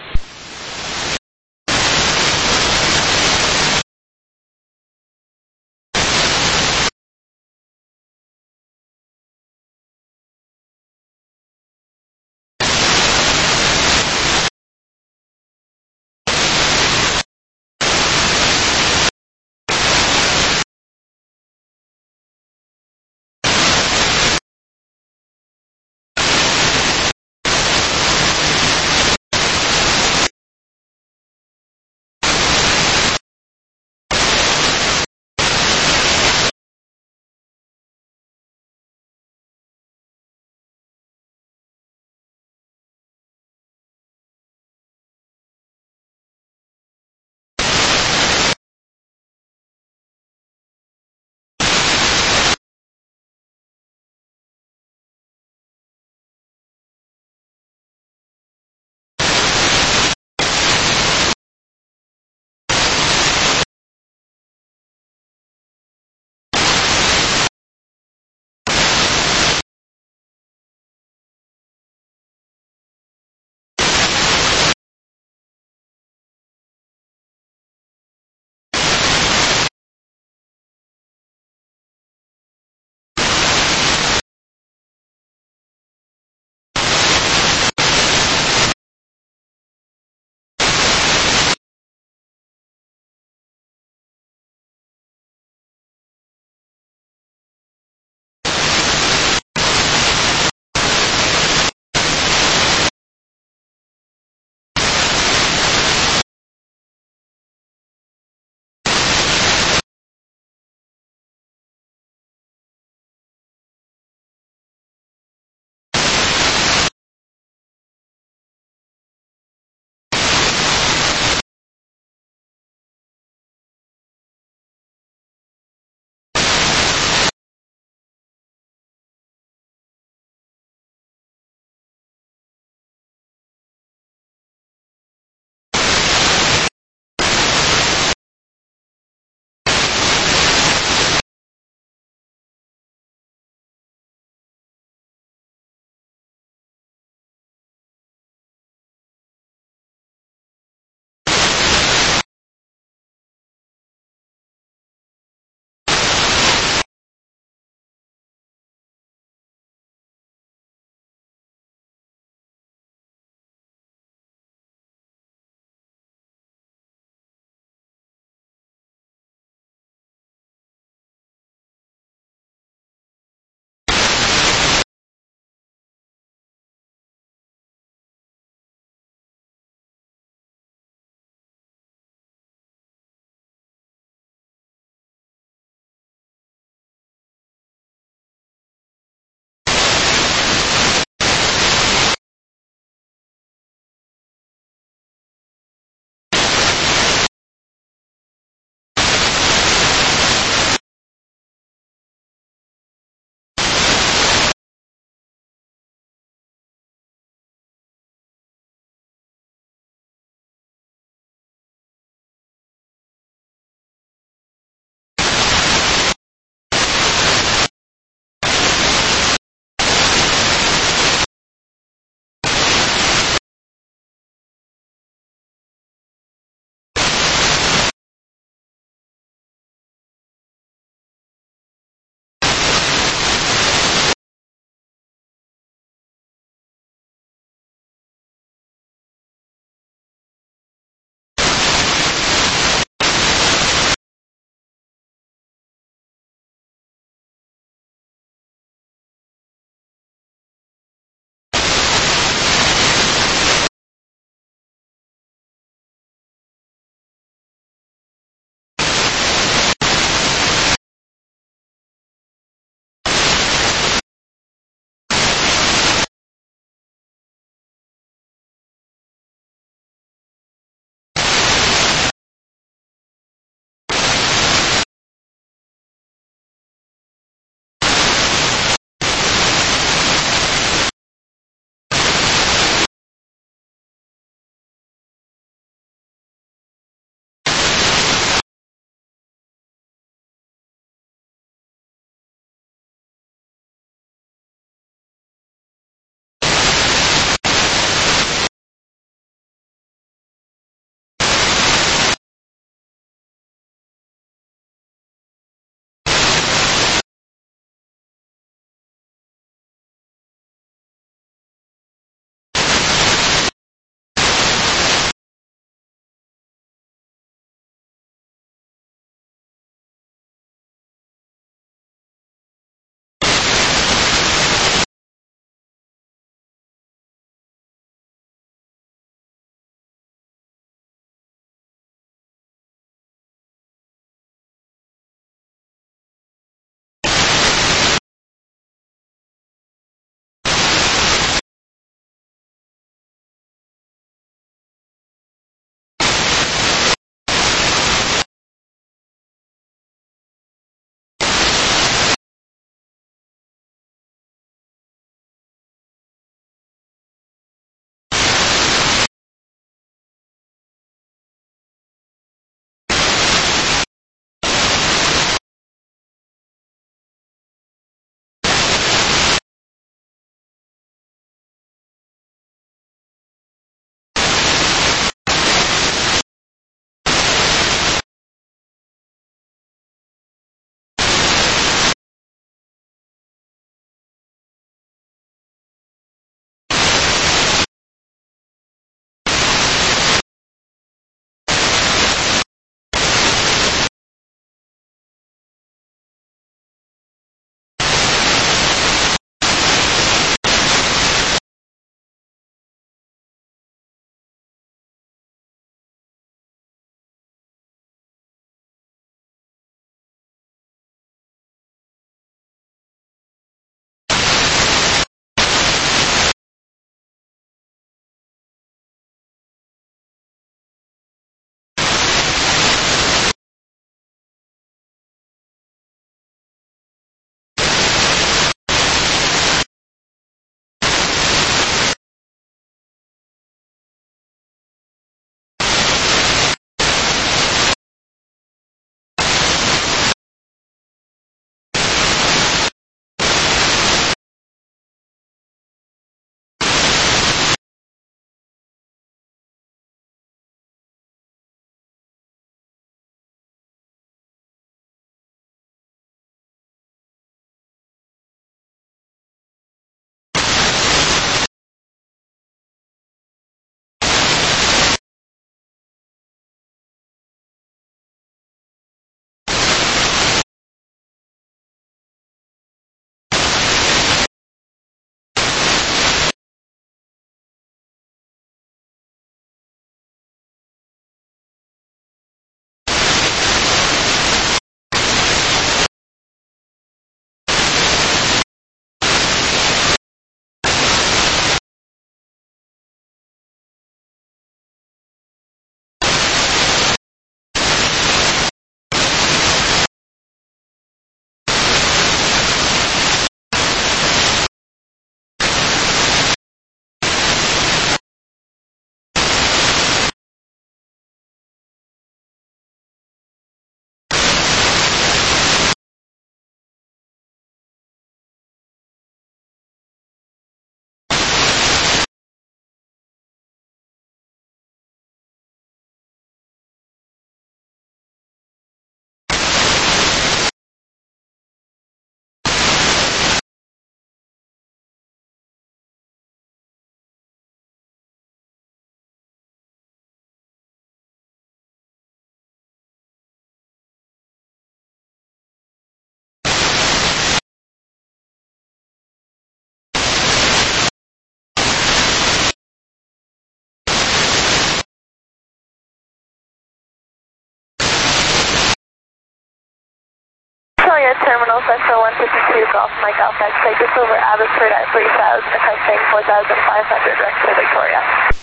Speaker 5: Victoria Terminal, Central one fifty-two, Golf Mike Alpha X-ray, just over Abbotsford at three thousand, requesting four thousand five hundred, rest for Victoria.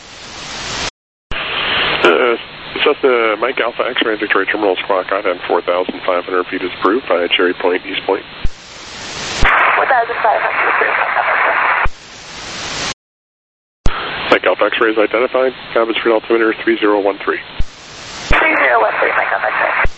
Speaker 8: Uh, Cessna Mike Alpha X-ray Victoria Terminal, squawk island, four thousand five hundred feet is approved by Cherry Point, East Point.
Speaker 5: four thousand five hundred approved, Mike Alpha X-ray.
Speaker 8: Mike Alpha X-ray is identified, Abbotsford altimeter three zero one three.
Speaker 5: three zero one three, Mike Alpha X-ray.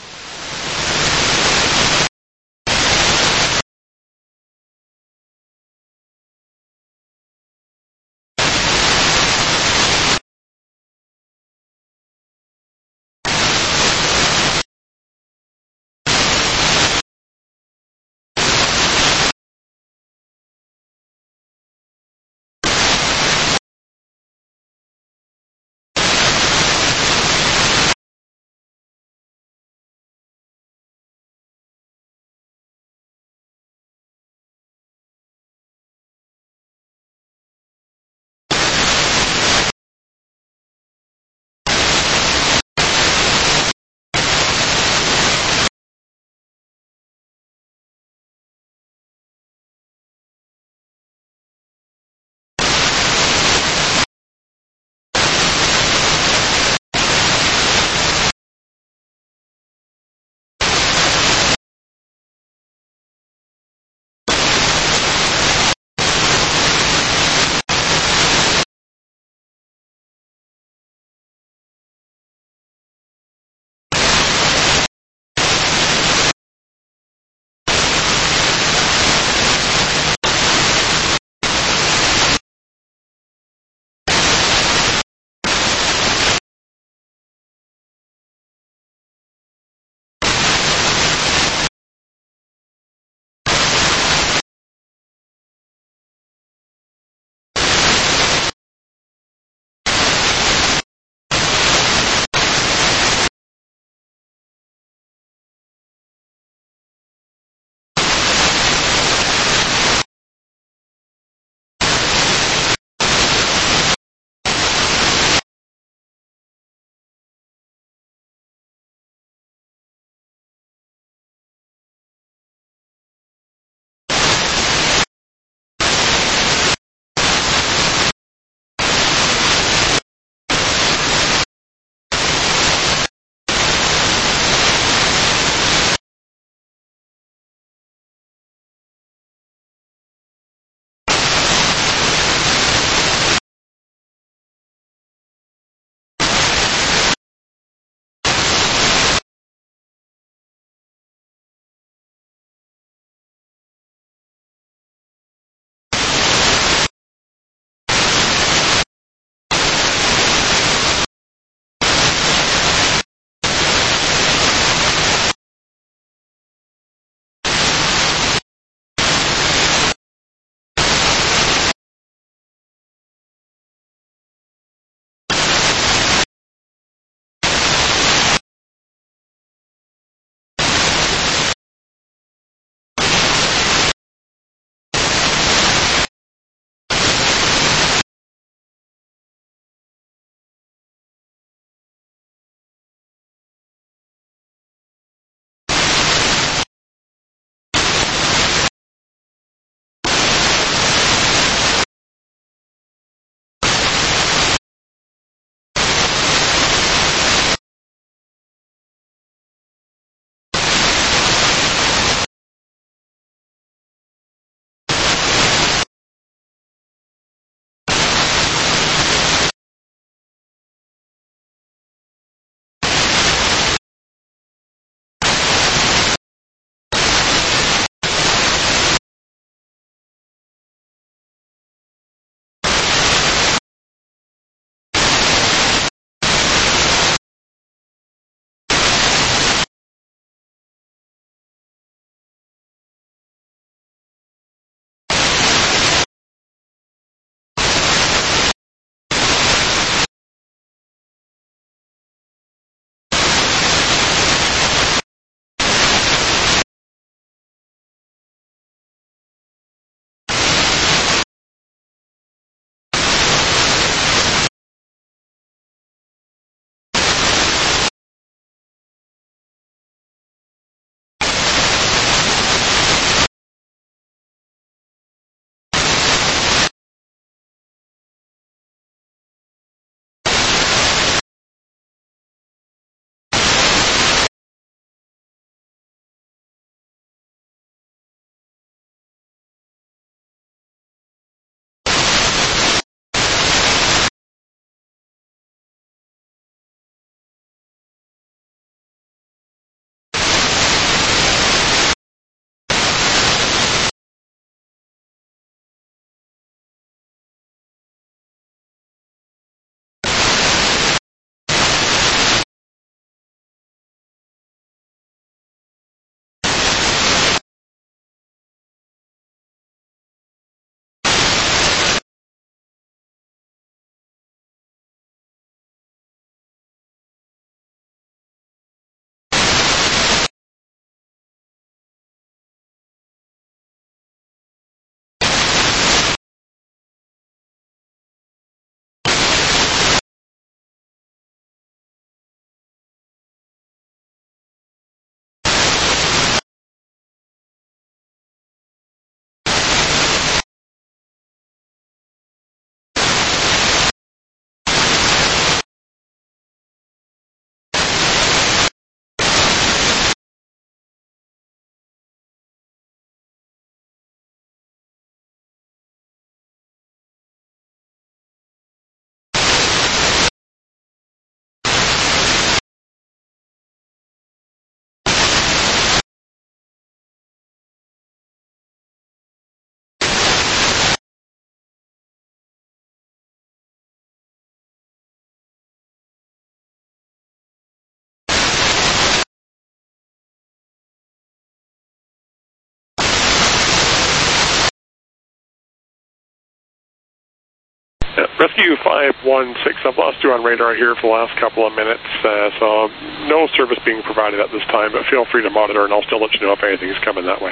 Speaker 8: Rescue five one six, I've lost you on radar here for the last couple of minutes, uh, so no service being provided at this time, but feel free to monitor and I'll still let you know if anything is coming that way.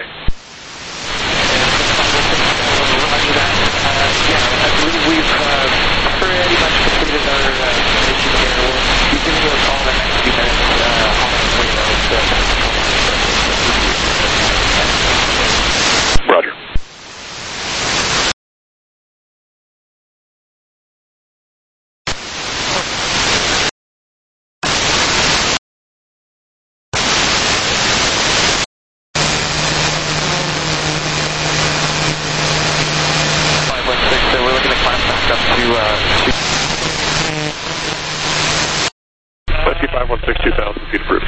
Speaker 3: Roger that. Uh, yeah, I believe we've uh, pretty much completed our uh, mission here. We'll be giving you a call in the next few minutes uh, on our way out.
Speaker 8: Roger. Rescue five one six, two thousand feet approved.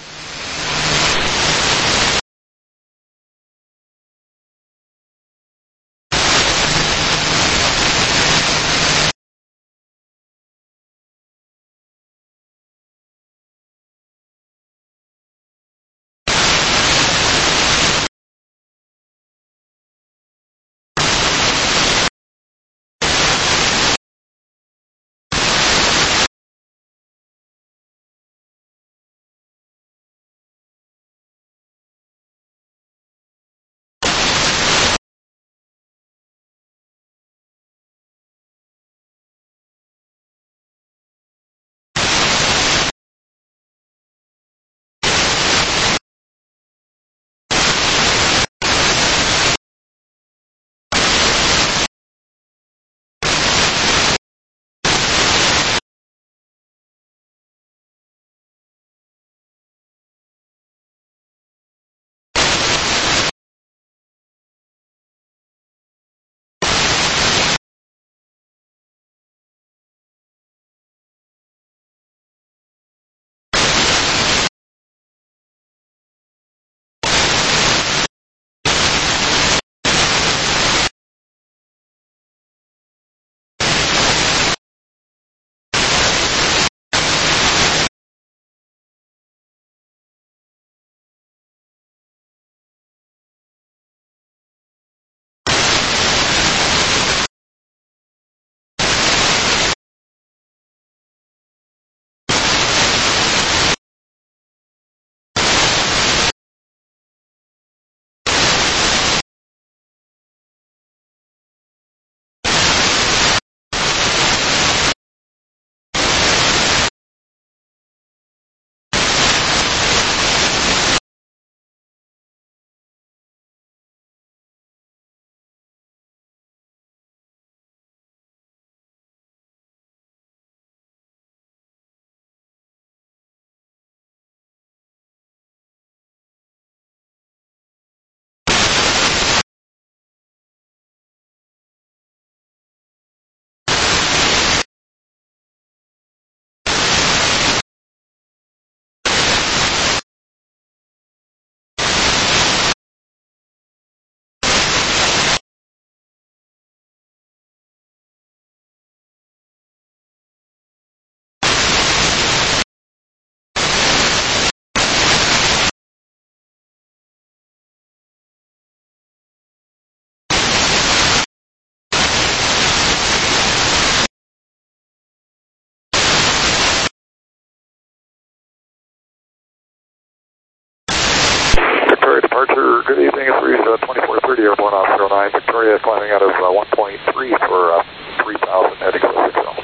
Speaker 8: Departure, good evening, it's Rouge uh, twenty-four thirty, airborne off zero nine, Victoria climbing out of uh, one point three for uh, three thousand, heading to six zero.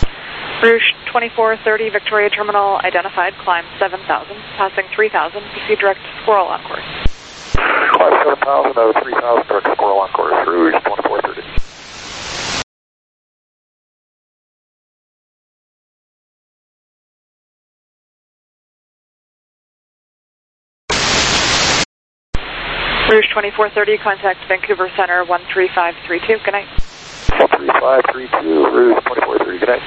Speaker 2: Rouge twenty-four thirty, Victoria Terminal identified, climb seven thousand, passing three thousand, proceed direct to Squirrel on course.
Speaker 6: Climb seven thousand out of three thousand, direct to Squirrel on course, Rouge twenty-four thirty.
Speaker 2: Rouge twenty-four thirty, contact Vancouver Center one three five three two, good night.
Speaker 6: one three five three two, Rouge twenty-four thirty, good night.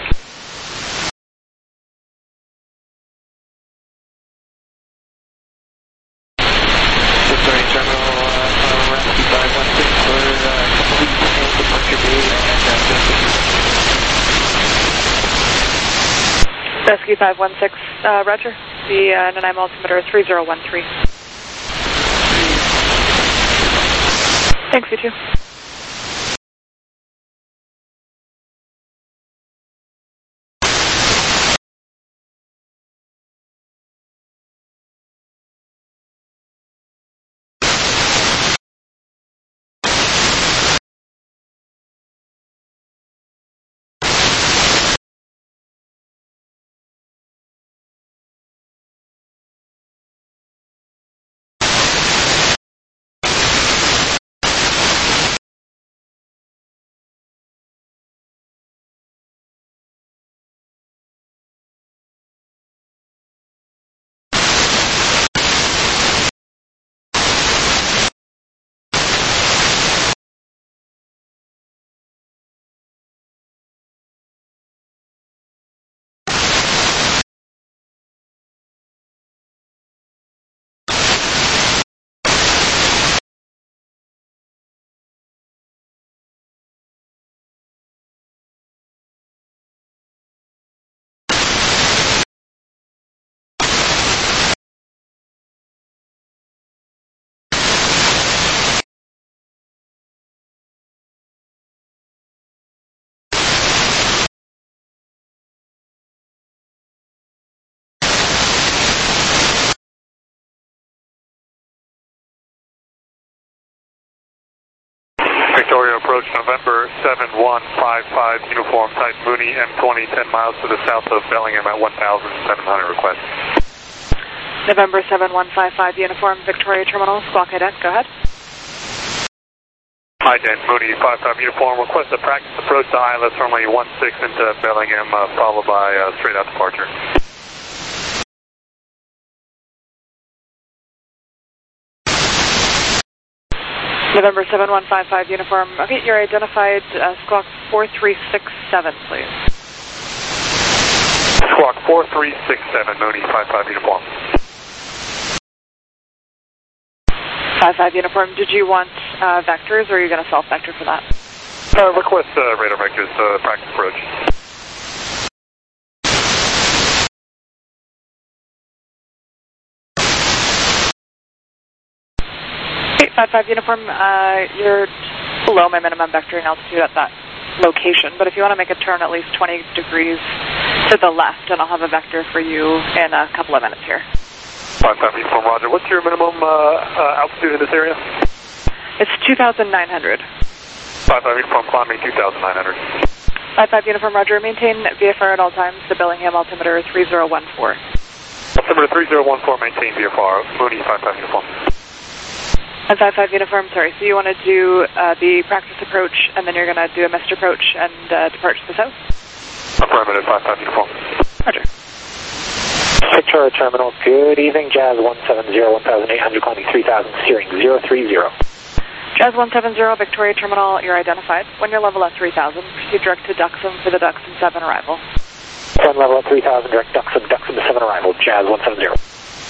Speaker 3: Victoria Terminal, uh, Rescue five one six for uh, complete and departure date and uh,
Speaker 2: Rescue five one six, uh, Roger. The uh, Nanaimo altimeter is three zero one three. Thanks, you too.
Speaker 9: Victoria approach November seven one five five, uniform type Mooney M twenty, ten miles to the south of Bellingham at one thousand seven hundred request.
Speaker 2: November seven one five five, uniform Victoria Terminal, squawk ident, go ahead.
Speaker 9: Ident, Mooney five five uniform, request a practice approach to I L S runway one six into Bellingham, uh, followed by uh, straight out departure.
Speaker 2: November seven one five five, uniform. Okay, you're identified, uh, squawk four three six seven, please.
Speaker 9: Squawk four three six seven, Mooney five five uniform.
Speaker 2: five five uniform, did you want uh, vectors, or are you going to self-vector for that?
Speaker 9: Uh, request uh, radar vectors, uh, practice approach.
Speaker 2: five five uniform, uh, you're below my minimum vectoring altitude at that location, but if you want to make a turn at least twenty degrees to the left, and I'll have a vector for you in a couple of minutes here.
Speaker 9: five five uniform, roger. What's your minimum uh, uh, altitude in this area?
Speaker 2: It's two thousand nine hundred.
Speaker 9: five five uniform, climbing two thousand nine hundred.
Speaker 2: five five uniform, roger. Maintain V F R at all times. The Bellingham altimeter three zero one four.
Speaker 9: Altimeter three zero one four, maintain V F R. Mooney five five uniform.
Speaker 2: And five five uniform, sorry, so you want to do uh, the practice approach, and then you're going to do a missed approach and uh, depart to the south?
Speaker 9: Affirmative, five five uniform.
Speaker 2: Roger.
Speaker 4: Victoria Terminal, good evening, Jazz one seven zero, one thousand eight hundred, climbing three thousand, steering zero three zero.
Speaker 2: Jazz one seven zero, Victoria Terminal, you're identified. When you're level at three thousand, proceed direct to Duxham for the Duxham seven arrival.
Speaker 4: Sun level at three thousand, direct Duxham, Duxham seven arrival, Jazz one seven zero.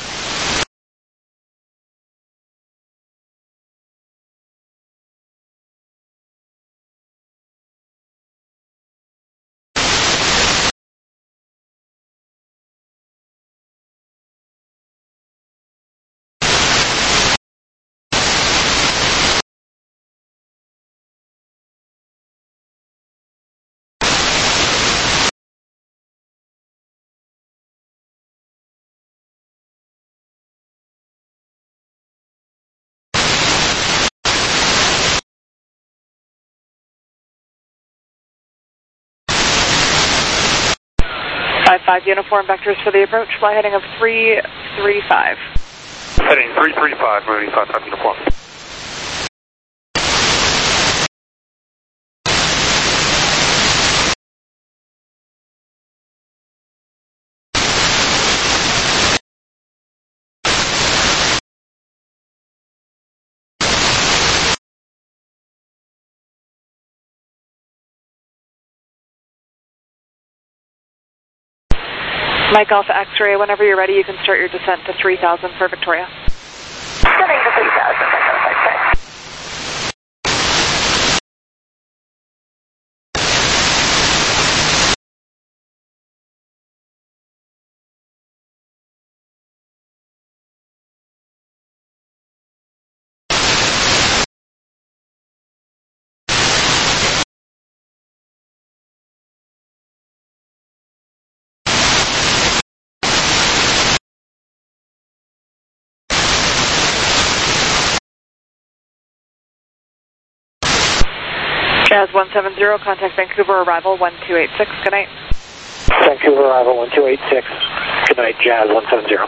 Speaker 2: five five uniform, vectors for the approach, fly heading of three three five.
Speaker 9: Heading three three five, Mooney five five uniform.
Speaker 2: Mike Alpha X-ray, whenever you're ready, you can start your descent to three thousand for Victoria.
Speaker 5: Setting to three thousand.
Speaker 2: Jazz one seven zero, contact Vancouver arrival one two eight six, good night.
Speaker 4: Vancouver arrival one two eight six, good night, Jazz one seven zero.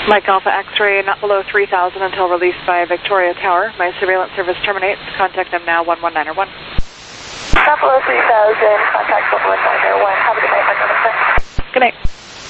Speaker 2: Mike Alpha X-ray, not below three thousand until released by Victoria Tower. My surveillance service terminates. Contact them now, one one nine or one.
Speaker 5: Not below three thousand, contact one one nine or one. Have a good night, Mike Alpha.
Speaker 2: Good night.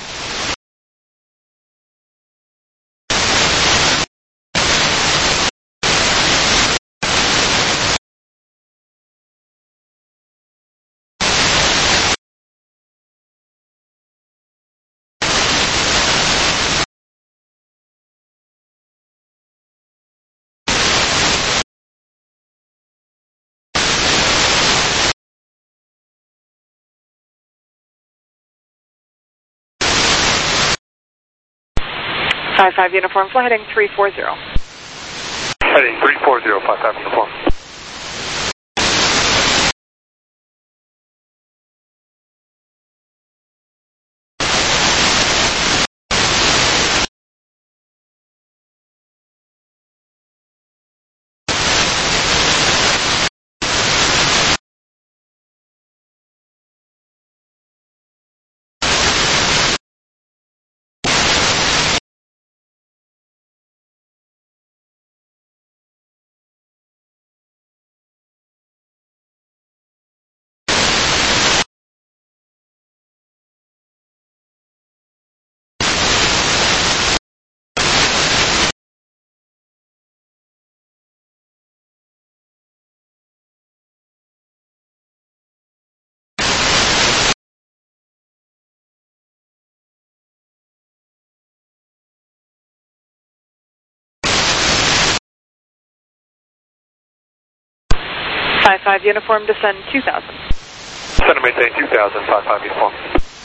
Speaker 2: five five uniform, fly heading three four zero.
Speaker 9: Heading three four zero, five five uniform.
Speaker 2: five five uniform, descend two thousand.
Speaker 9: Center maintain two thousand, five five uniform.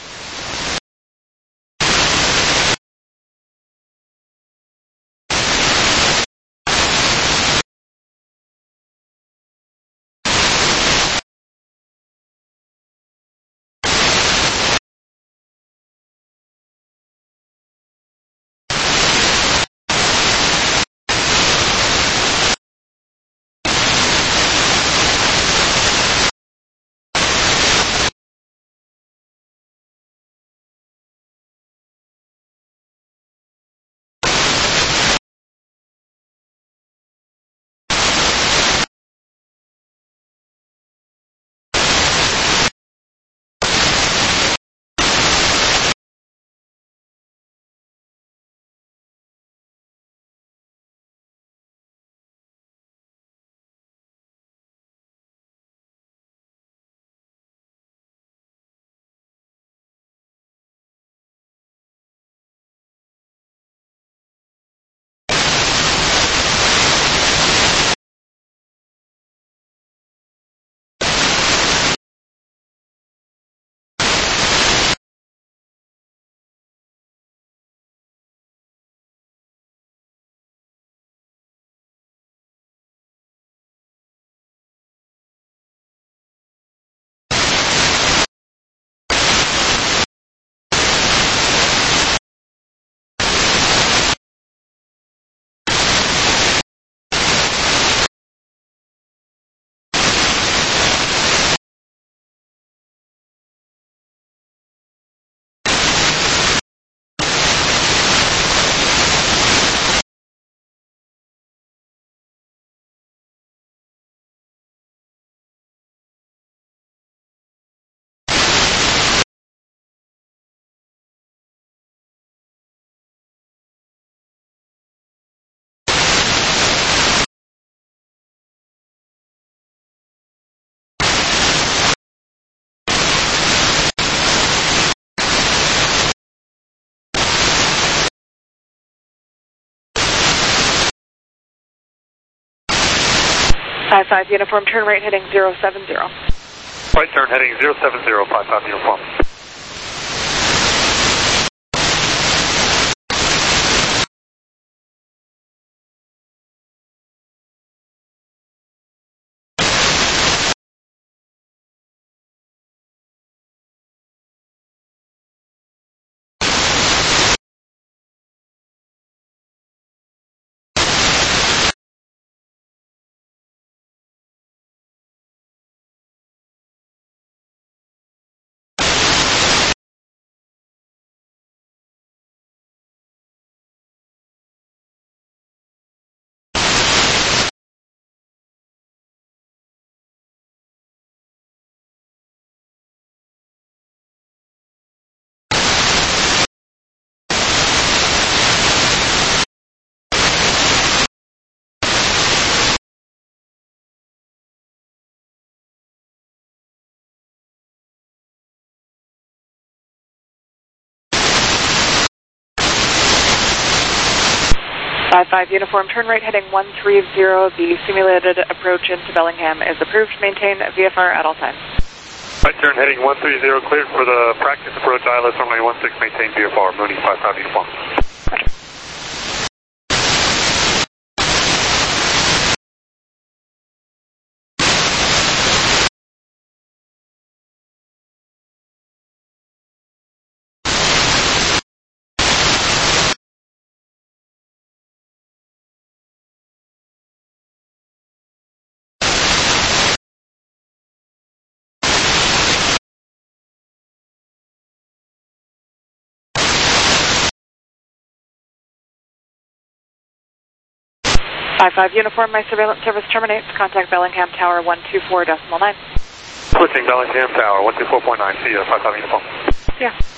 Speaker 2: five five uniform, turn right heading zero seven zero.
Speaker 9: Right turn heading zero seven zero, five five uniform.
Speaker 2: five five Uniform, turn right heading one three zero. The simulated approach into Bellingham is approved. Maintain V F R at all times.
Speaker 9: Right turn heading one three zero, cleared for the practice approach I L S runway one six, maintain V F R, Mooney five five Uniform.
Speaker 2: Roger. five five Uniform, my surveillance service terminates. Contact Bellingham Tower one two four decimal nine.
Speaker 9: Switching Bellingham Tower one two four point nine, see you, five five Uniform.
Speaker 2: Yeah.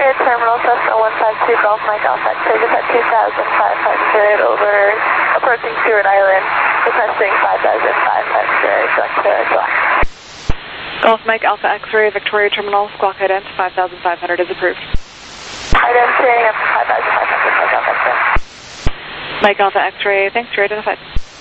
Speaker 5: Victoria Terminal, Cessna one five two Golf Mike Alpha X-ray, just at two thousand five hundred over approaching Stewart Island, requesting five thousand five hundred, direct to Squawk.
Speaker 2: Golf Mike Alpha X-ray, Victoria Terminal, Squawk ident, five thousand five hundred is approved.
Speaker 5: Ident training up to five thousand five hundred, Mike Alpha X-ray.
Speaker 2: Mike Alpha X-ray, thanks, you're identified.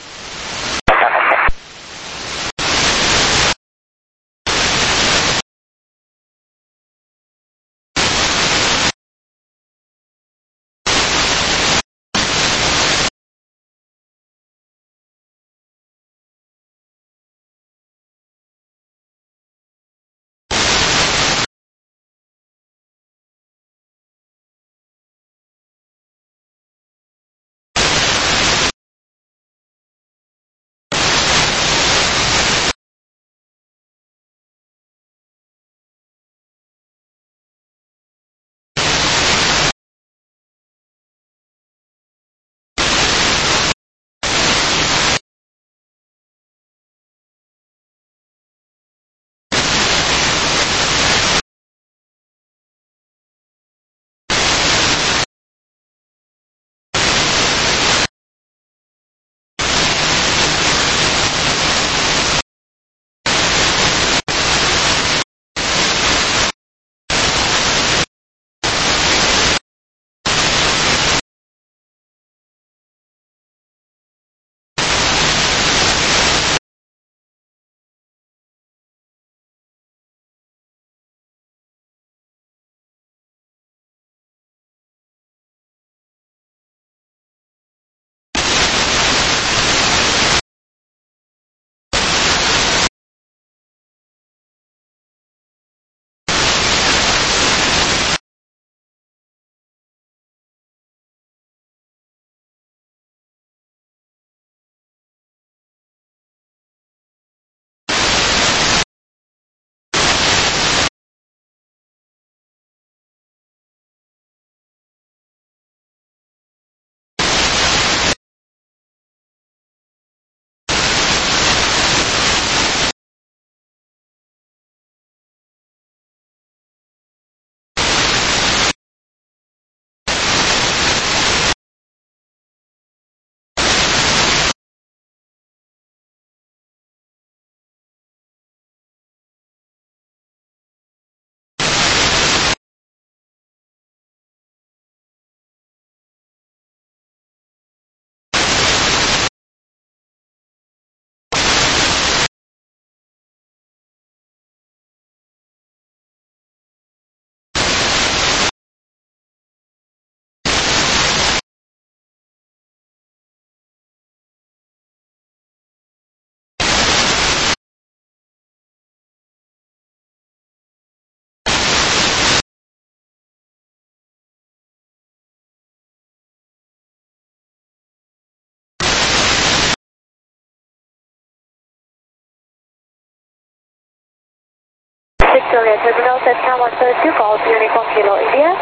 Speaker 5: Victoria Terminal, Cessna one five two, Golf Uniform Kilo India.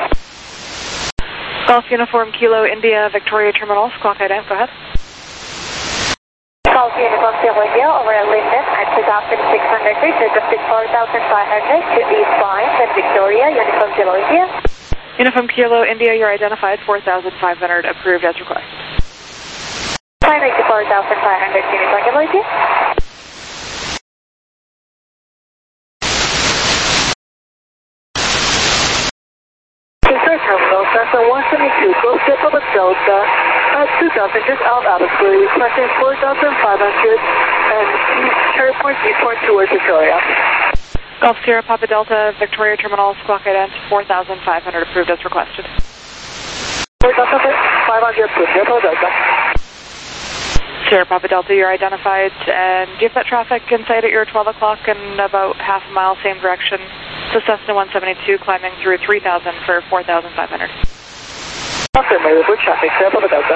Speaker 2: Golf Uniform Kilo India, Victoria Terminal, Squawk ident, go ahead.
Speaker 5: Golf Uniform Kilo India over at Linden at two thousand six hundred feet, adjusted four thousand five hundred to East Line, and Victoria, Uniform Kilo India.
Speaker 2: Uniform Kilo India, you're identified, four thousand five hundred, approved as requested.
Speaker 5: Climbing to four thousand five hundred, Uniform Kilo India.
Speaker 10: Terminal, Cessna one seventy-two, close to Public Delta, at two thousand, just out of altitude, requesting four thousand five hundred, and Cherry Point, Eastport towards Victoria.
Speaker 2: Golf Sierra Papa Delta, Victoria Terminal, Squawk ident, four thousand five hundred, approved as requested.
Speaker 10: four thousand five hundred, approved, Sierra Papa Delta.
Speaker 2: Sierra Papa Delta, you're identified, and do you have that traffic in sight at your twelve o'clock and about half a mile, same direction? So Cessna one seventy-two climbing through three thousand for four thousand five hundred.
Speaker 10: Affirmative, traffic, Sierra Papa Delta.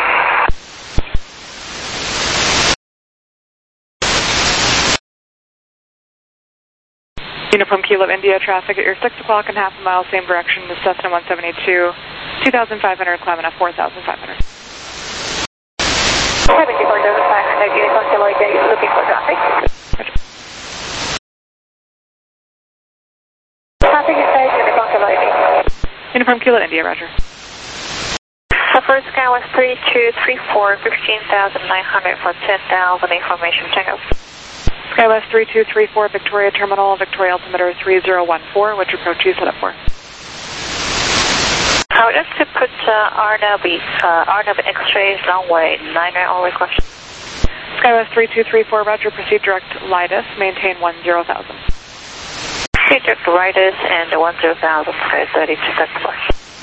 Speaker 2: Uniform Kilo India, traffic at your six o'clock and half a mile, same direction to Cessna one seventy-two, two thousand five hundred climbing at four thousand five hundred.
Speaker 5: seventy-four thousand five hundred, Uniform Kilo India, you're looking for traffic.
Speaker 2: Roger.
Speaker 5: Traffic inside Uniform Kilo India.
Speaker 2: Uniform Confirm Kilo India, roger.
Speaker 5: The first Skywest three two three four, fifteen thousand nine hundred for ten thousand information tango.
Speaker 2: Skywest three two three four, Victoria Terminal, Victoria altimeter three zero one four, which approach you set up for?
Speaker 5: I would like to put uh, R N A V, uh, R N A V X-ray runway niner all request.
Speaker 2: Skywest three two three four, roger, proceed direct Lidus, maintain one zero thousand.
Speaker 5: Proceed direct Lidus and one zero thousand, thirty to September.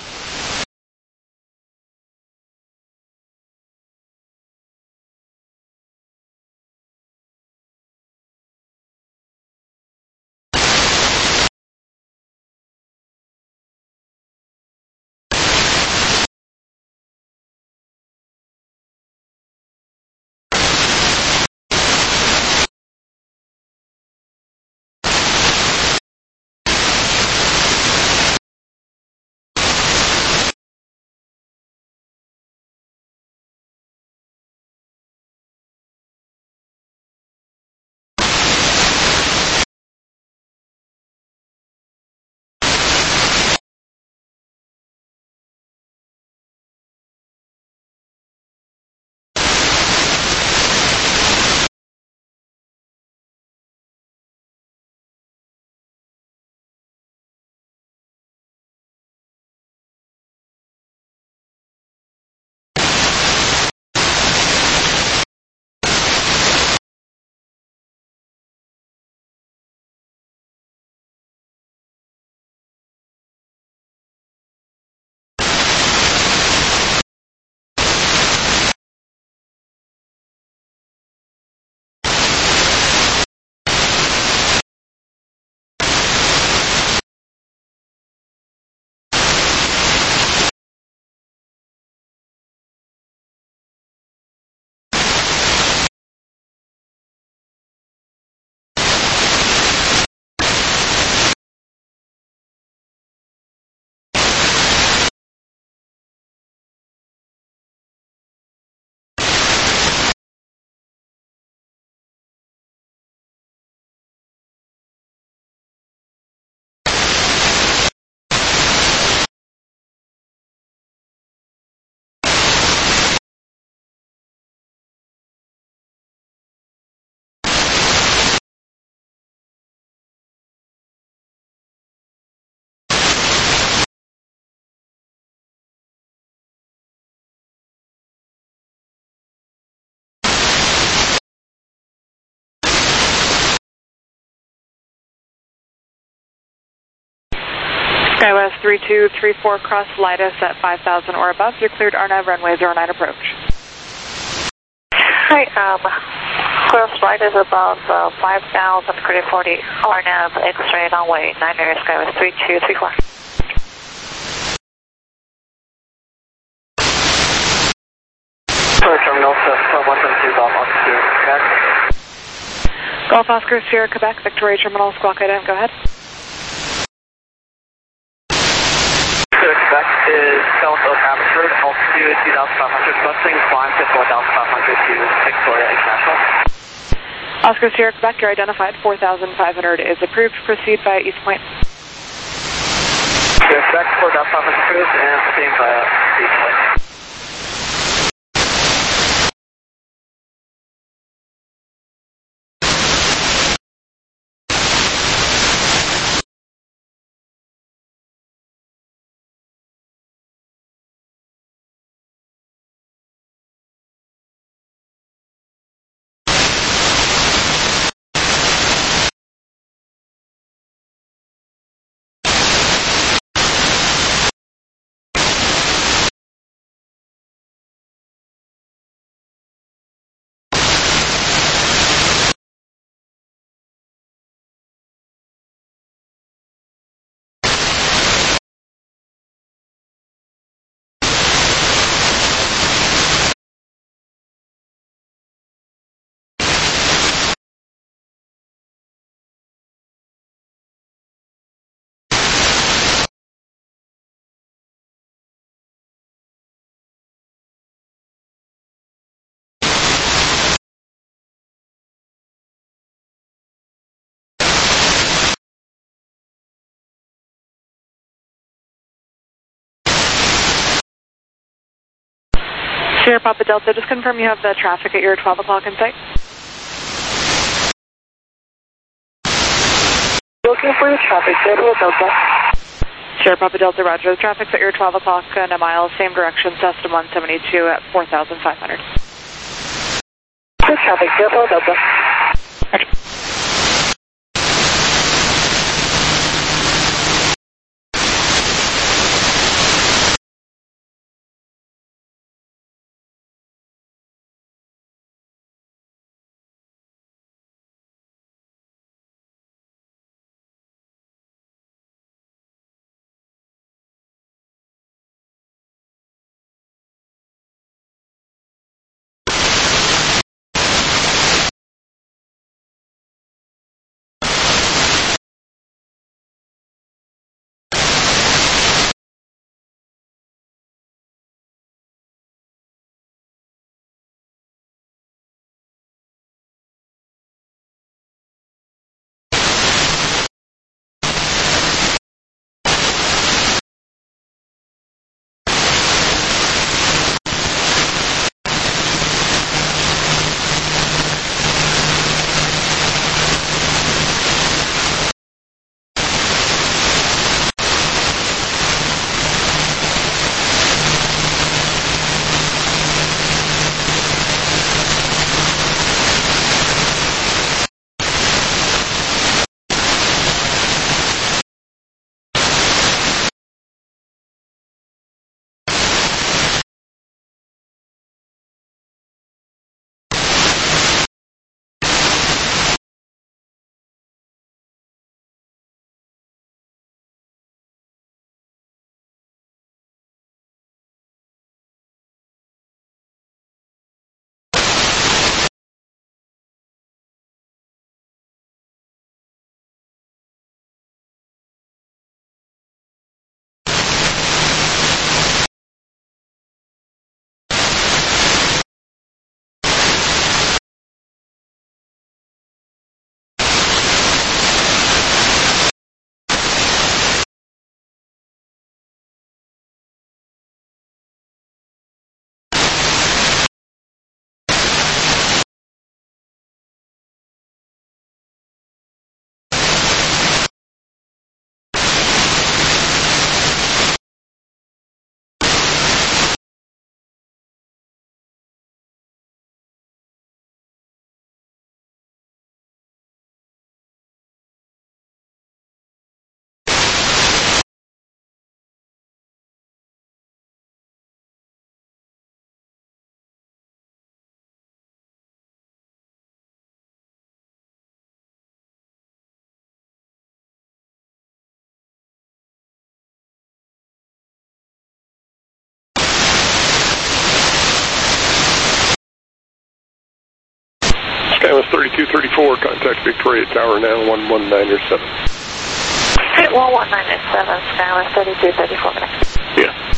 Speaker 2: Skywest three two three four, cross Lidus at five thousand or above. You're cleared R N A V runway zero nine approach.
Speaker 5: Hi, um, cross Lidus above uh, five thousand, credit forty, R N A V X-ray runway niner, Skywest three two three four.
Speaker 3: Terminal one seven two, Golf Oscar, Quebec.
Speaker 2: Golf Oscar, Sierra, Quebec, Victoria Terminal, squawk item, go ahead.
Speaker 3: Quebec is south of Abbotsford, altitude two thousand five hundred, busing, climb to four thousand five hundred to Victoria International.
Speaker 2: Oscar, Sierra, Quebec, you're identified, four thousand five hundred is approved, proceed by East Point.
Speaker 3: Quebec, four thousand five hundred approved, and proceeding by East Point.
Speaker 2: Sierra Papa Delta, just confirm you have the traffic at your twelve o'clock in sight.
Speaker 10: Looking for the traffic, Sierra Delta.
Speaker 2: Sierra Papa Delta, roger. The traffic's at your twelve o'clock and a mile, same direction, Cessna one seventy-two at four thousand five hundred.
Speaker 10: The traffic, Sierra Delta.
Speaker 2: Roger.
Speaker 8: Skyline thirty-two thirty-four, contact Victoria Tower now, one one nine seven.
Speaker 5: Hit one one nine seven, Skyline thirty-two thirty-four.
Speaker 8: Yeah.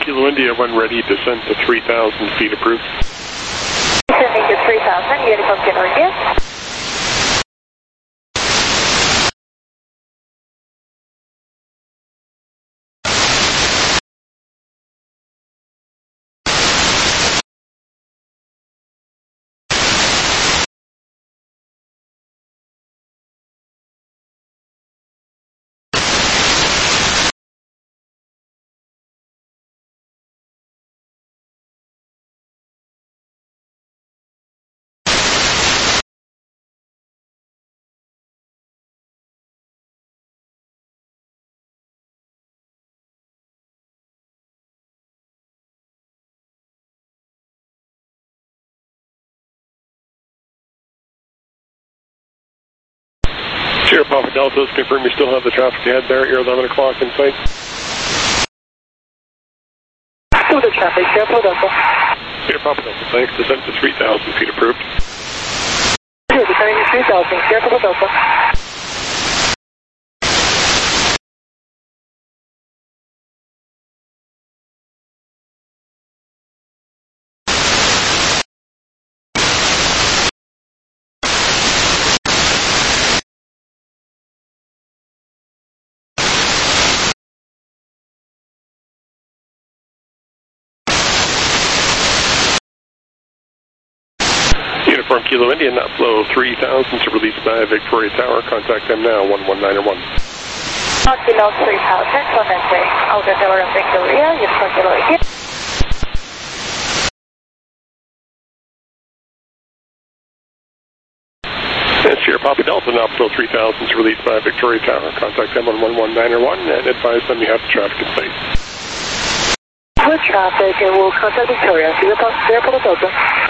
Speaker 8: Kilo India, when ready, descend to three thousand feet approved.
Speaker 5: Descending to three thousand, Uniform Kilo India.
Speaker 8: Sierra Papa Delta, confirm you still have the traffic ahead there at your eleven o'clock in sight.
Speaker 10: Still the traffic, Sierra Papa Delta.
Speaker 8: Sierra Papa Delta, thanks. Descent to three thousand feet approved.
Speaker 10: Here, descending to three thousand, Sierra Papa Delta.
Speaker 8: Uniform Kilo India, not flow three thousand to release by Victoria Tower. Contact them now, one one nine one.
Speaker 5: Not below three thousand, commencing outer tower of Victoria, Uniform Kilo India.
Speaker 8: It's Sierra Papa Delta, now flow three thousand to release by Victoria Tower. Contact them on one one nine one and advise them you have the traffic in sight.
Speaker 10: With traffic, and we'll contact Victoria, Sierra Papa Delta.